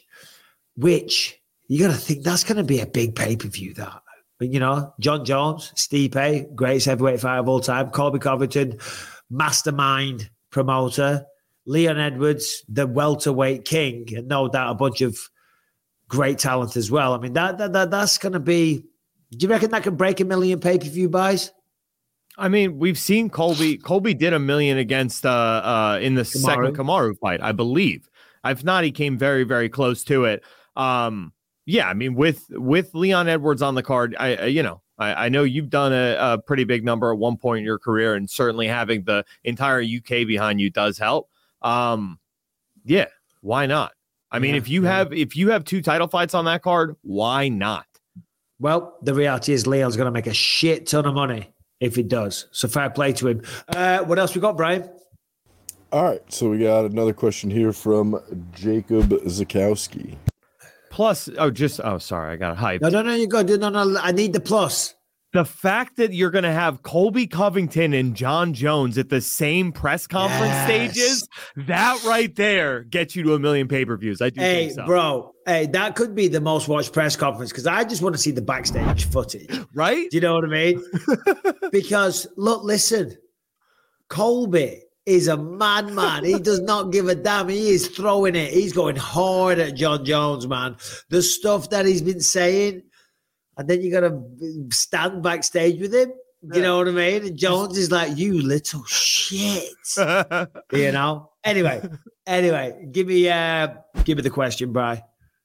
which you got to think that's going to be a big pay-per-view, that. But, you know, John Jones, Stipe, greatest heavyweight fighter of all time, Colby Covington, mastermind promoter, Leon Edwards, the welterweight king, and no doubt a bunch of great talent as well. I mean, that, that, that that's going to be... Do you reckon that could break a million pay-per-view buys? I mean, we've seen Colby. Colby did a million against uh, uh, in the Kamaru. second Kamaru fight, I believe. If not, he came very, very close to it. Um, yeah, I mean, with with Leon Edwards on the card, I uh, you know, I, I know you've done a, a pretty big number at one point in your career, and certainly having the entire U K behind you does help. Um, yeah, why not? I mean, Yeah, if you yeah. have if you have two title fights on that card, why not? Well, the reality is Leon's going to make a shit ton of money if it does. So fair play to him. Uh, what else we got, Brian? All right, so we got another question here from Jacob Zakowski. Plus, oh, just oh, sorry, I got hyped. No, no, no, you're good. No, no, I need the plus. The fact that you're going to have Colby Covington and John Jones at the same press conference Yes. stages, that right there gets you to a million pay-per-views. I do Hey, think so. bro, hey, that could be the most watched press conference because I just want to see the backstage footage. Right? Do you know what I mean? Because, look, listen, Colby is a madman. He does not give a damn. He is throwing it. He's going hard at John Jones, man. The stuff that he's been saying, and then you got to stand backstage with him. You know what I mean? And Jones is like, you little shit. You know? Anyway, anyway, give me uh give me the question, Bri.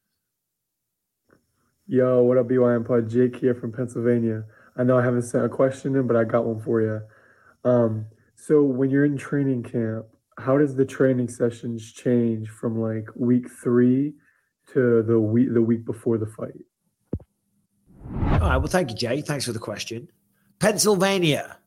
Yo, what up, B Y M Pod? Jake here from Pennsylvania. I know I haven't sent a question in, but I got one for you. Um, so when you're in training camp, how does the training sessions change from like week three to the week the week before the fight? All right, well, thank you, Jay. Thanks for the question. Pennsylvania.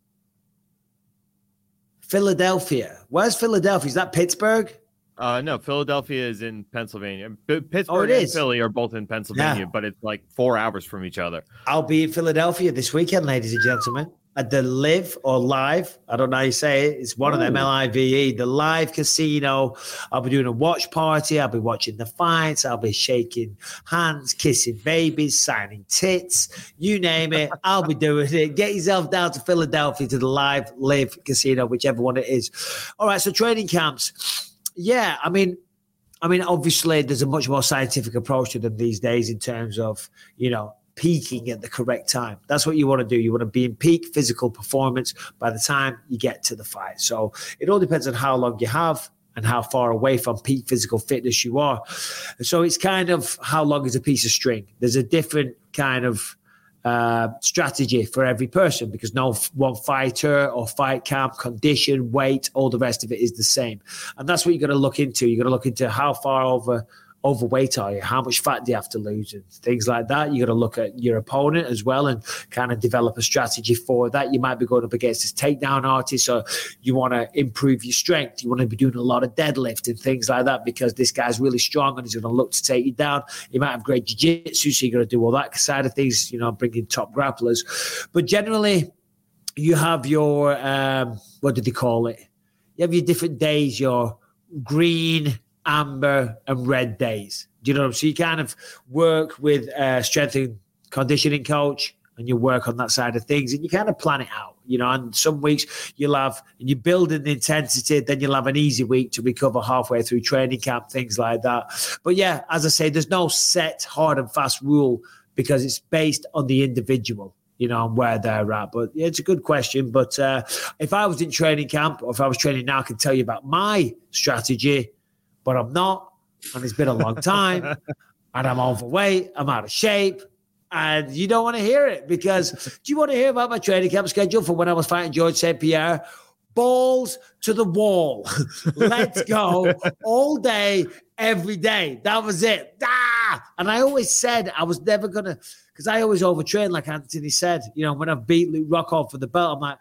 Philadelphia. Where's Philadelphia? Is that Pittsburgh? Uh, no, Philadelphia is in Pennsylvania. P- Pittsburgh Oh, it and is? Philly are both in Pennsylvania, Yeah. but it's like four hours from each other. I'll be in Philadelphia this weekend, ladies and gentlemen, at the Live or Live. I don't know how you say it. It's one of them, L I V E, the Live Casino. I'll be doing a watch party. I'll be watching the fights. I'll be shaking hands, kissing babies, signing tits. You name it. I'll be doing it. Get yourself down to Philadelphia to the Live Live Casino, whichever one it is. All right, so training camps. Yeah, I mean, I mean, obviously, there's a much more scientific approach to them these days in terms of, you know, peaking at the correct time. That's what you want to do. You want to be in peak physical performance by the time you get to the fight. So it all depends on how long you have and how far away from peak physical fitness you are. So it's kind of how long is a piece of string. There's a different kind of uh, strategy for every person because no f- one fighter or fight camp, condition, weight, all the rest of it is the same. And that's what you're going to look into. You're going to look into how far over overweight are you? How much fat do you have to lose? And things like that. You got to look at your opponent as well and kind of develop a strategy for that. You might be going up against this takedown artist, so you want to improve your strength. You want to be doing a lot of deadlift and things like that because this guy's really strong and he's going to look to take you down. You might have great jiu-jitsu, so you're going to do all that side of things, you know, bring in top grapplers. But generally, you have your, um, what do they call it? You have your different days, your green, amber and red days. Do you know what I'm saying? So you kind of work with a strength and conditioning coach and you work on that side of things and you kind of plan it out, you know, and some weeks you'll have, and you build in the intensity, then you'll have an easy week to recover halfway through training camp, things like that. But yeah, as I say, there's no set hard and fast rule because it's based on the individual, you know, and where they're at. But yeah, it's a good question. But uh, if I was in training camp or if I was training now, I can tell you about my strategy, but I'm not, and it's been a long time, and I'm overweight, I'm out of shape, and you don't want to hear it because do you want to hear about my training camp schedule for when I was fighting George Saint Pierre? Balls to the wall. Let's go all day, every day. That was it. Ah! And I always said I was never going to, because I always overtrain, like Anthony said. You know, when I've beat Luke Rockhold for the belt, I'm like,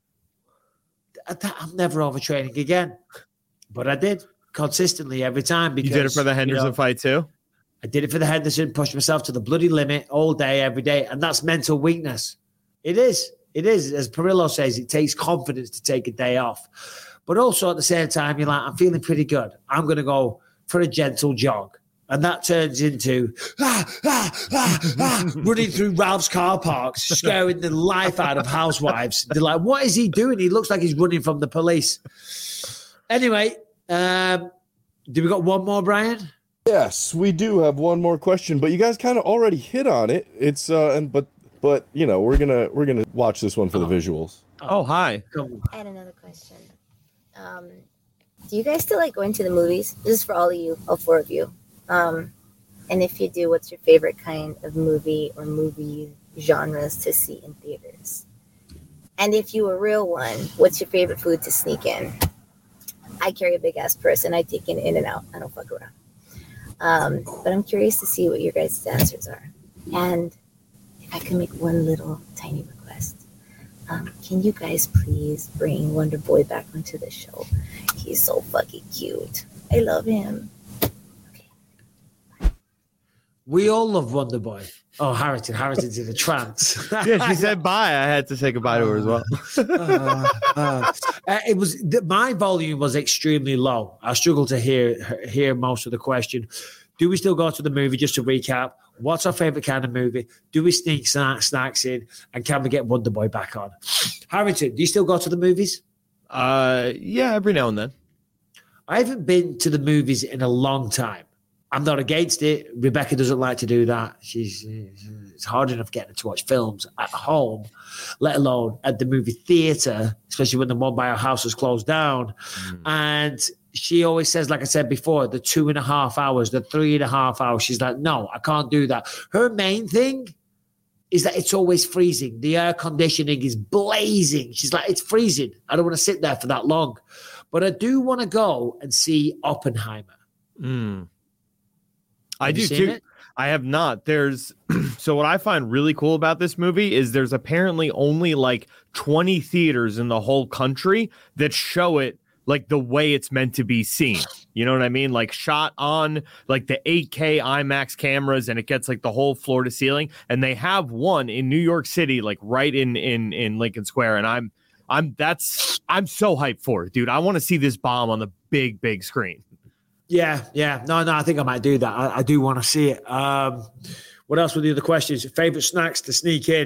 I'm never overtraining again. But I did. Consistently every time. Because you did it for the Henderson you know, fight too? I did it for the Henderson, pushed myself to the bloody limit all day, every day. And that's mental weakness. It is. It is. As Perillo says, it takes confidence to take a day off. But also at the same time, you're like, I'm feeling pretty good. I'm going to go for a gentle jog. And that turns into ah, ah, ah, ah, running through Ralph's car parks, scaring the life out of housewives. They're like, what is he doing? He looks like he's running from the police. Anyway, Um, do we got one more, Brian? Yes, we do have one more question, but you guys kind of already hit on it. It's uh, and but but you know we're gonna we're gonna watch this one for oh. the visuals. Oh, hi. I had another question. Um, do you guys still like going to the movies? This is for all of you, all four of you. Um, And if you do, what's your favorite kind of movie or movie genres to see in theaters? And if you a real one, what's your favorite food to sneak in? I carry a big ass purse and I take it in and out. I don't fuck around. Um, but I'm curious to see what your guys' answers are. And if I can make one little tiny request, um, can you guys please bring Wonder Boy back onto the show? He's so fucking cute. I love him. We all love Wonder Boy. Oh, Harrington. Harrington's in a trance. Yeah, she said bye. I had to say goodbye to her as well. uh, uh, it was th- my volume was extremely low. I struggled to hear hear most of the question. Do we still go to the movie? Just to recap, what's our favorite kind of movie? Do we sneak snack, snacks in? And can we get Wonder Boy back on? Harrington, do you still go to the movies? Uh, yeah, every now and then. I haven't been to the movies in a long time. I'm not against it. Rebecca doesn't like to do that. She's it's hard enough getting her to watch films at home, let alone at the movie theater, especially when the one by our house was closed down. Mm. And she always says, like I said before, the two and a half hours, the three and a half hours. She's like, no, I can't do that. Her main thing is that it's always freezing. The air conditioning is blazing. She's like, it's freezing. I don't want to sit there for that long. But I do want to go and see Oppenheimer. Mm. I do you seen too. it? I have not. There's so what I find really cool about this movie is there's apparently only like twenty theaters in the whole country that show it like the way it's meant to be seen. You know what I mean? Like shot on like the eight K IMAX cameras, and it gets like the whole floor to ceiling. And they have one in New York City, like right in in in Lincoln Square. And I'm I'm that's I'm so hyped for it, dude. I want to see this bomb on the big big screen. Yeah, yeah. No, no, I think I might do that. I, I do want to see it. Um, what else were the other questions? Favorite snacks to sneak in?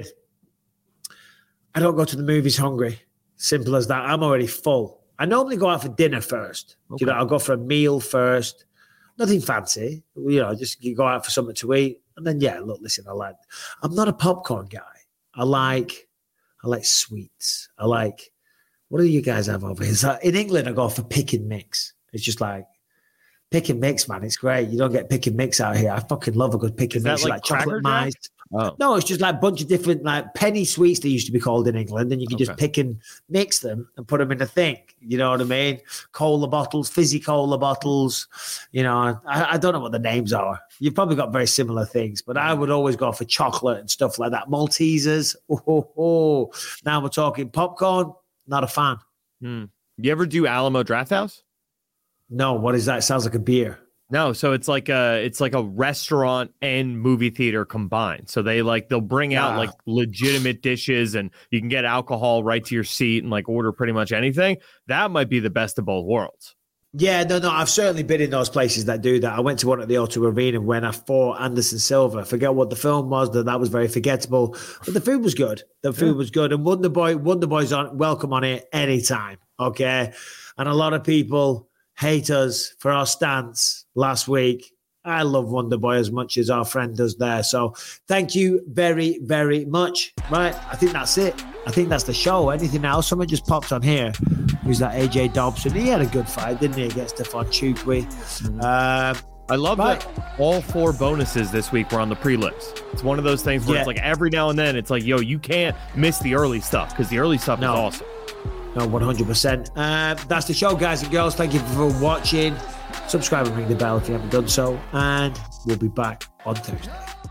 I don't go to the movies hungry. Simple as that. I'm already full. I normally go out for dinner first. Okay. You know, I'll go for a meal first. Nothing fancy. You know, just you go out for something to eat. And then, yeah, look, listen, I like, I'm not a popcorn guy. I like, I like sweets. I like, what do you guys have over here? So in England, I go for pick and mix. It's just like, pick and mix, man. It's great. You don't get pick and mix out here. I fucking love a good pick and Is mix. that like, like chocolate Cracker mice. Oh. No, it's just like a bunch of different like penny sweets they used to be called in England. And you can Okay. just pick and mix them and put them in a thing. You know what I mean? Cola bottles, fizzy cola bottles. You know, I, I don't know what the names are. You've probably got very similar things, but I would always go for chocolate and stuff like that. Maltesers. Oh, oh, oh. Now we're talking popcorn. Not a fan. Hmm. You ever do Alamo Drafthouse? No, what is that? It sounds like a beer. No, so it's like a it's like a restaurant and movie theater combined. So they like they'll bring out Ah. like legitimate dishes, and you can get alcohol right to your seat and like order pretty much anything. That might be the best of both worlds. Yeah, no, no. I've certainly been in those places that do that. I went to one at the O two Arena when I fought Anderson Silva. Forget what the film was. That that was very forgettable. But the food was good. The food yeah. was good. And Wonder Boy, Wonder Boy's on welcome on it anytime. Okay, and a lot of people hate us for our stance last week. I love Wonder Boy as much as our friend does there. So thank you very, very much. Right, I think that's it. I think that's the show. Anything else? Someone just popped on here. Who's that? A J Dobson. He had a good fight, didn't he, against Stefan Chukwi? Mm-hmm. Uh, I love right. that all four bonuses this week were on the prelims. It's one of those things where Yeah. it's like every now and then it's like, yo, you can't miss the early stuff because the early stuff No. is awesome. No, one hundred percent. Uh, that's the show, guys and girls. Thank you for watching. Subscribe and ring the bell if you haven't done so. And we'll be back on Thursday.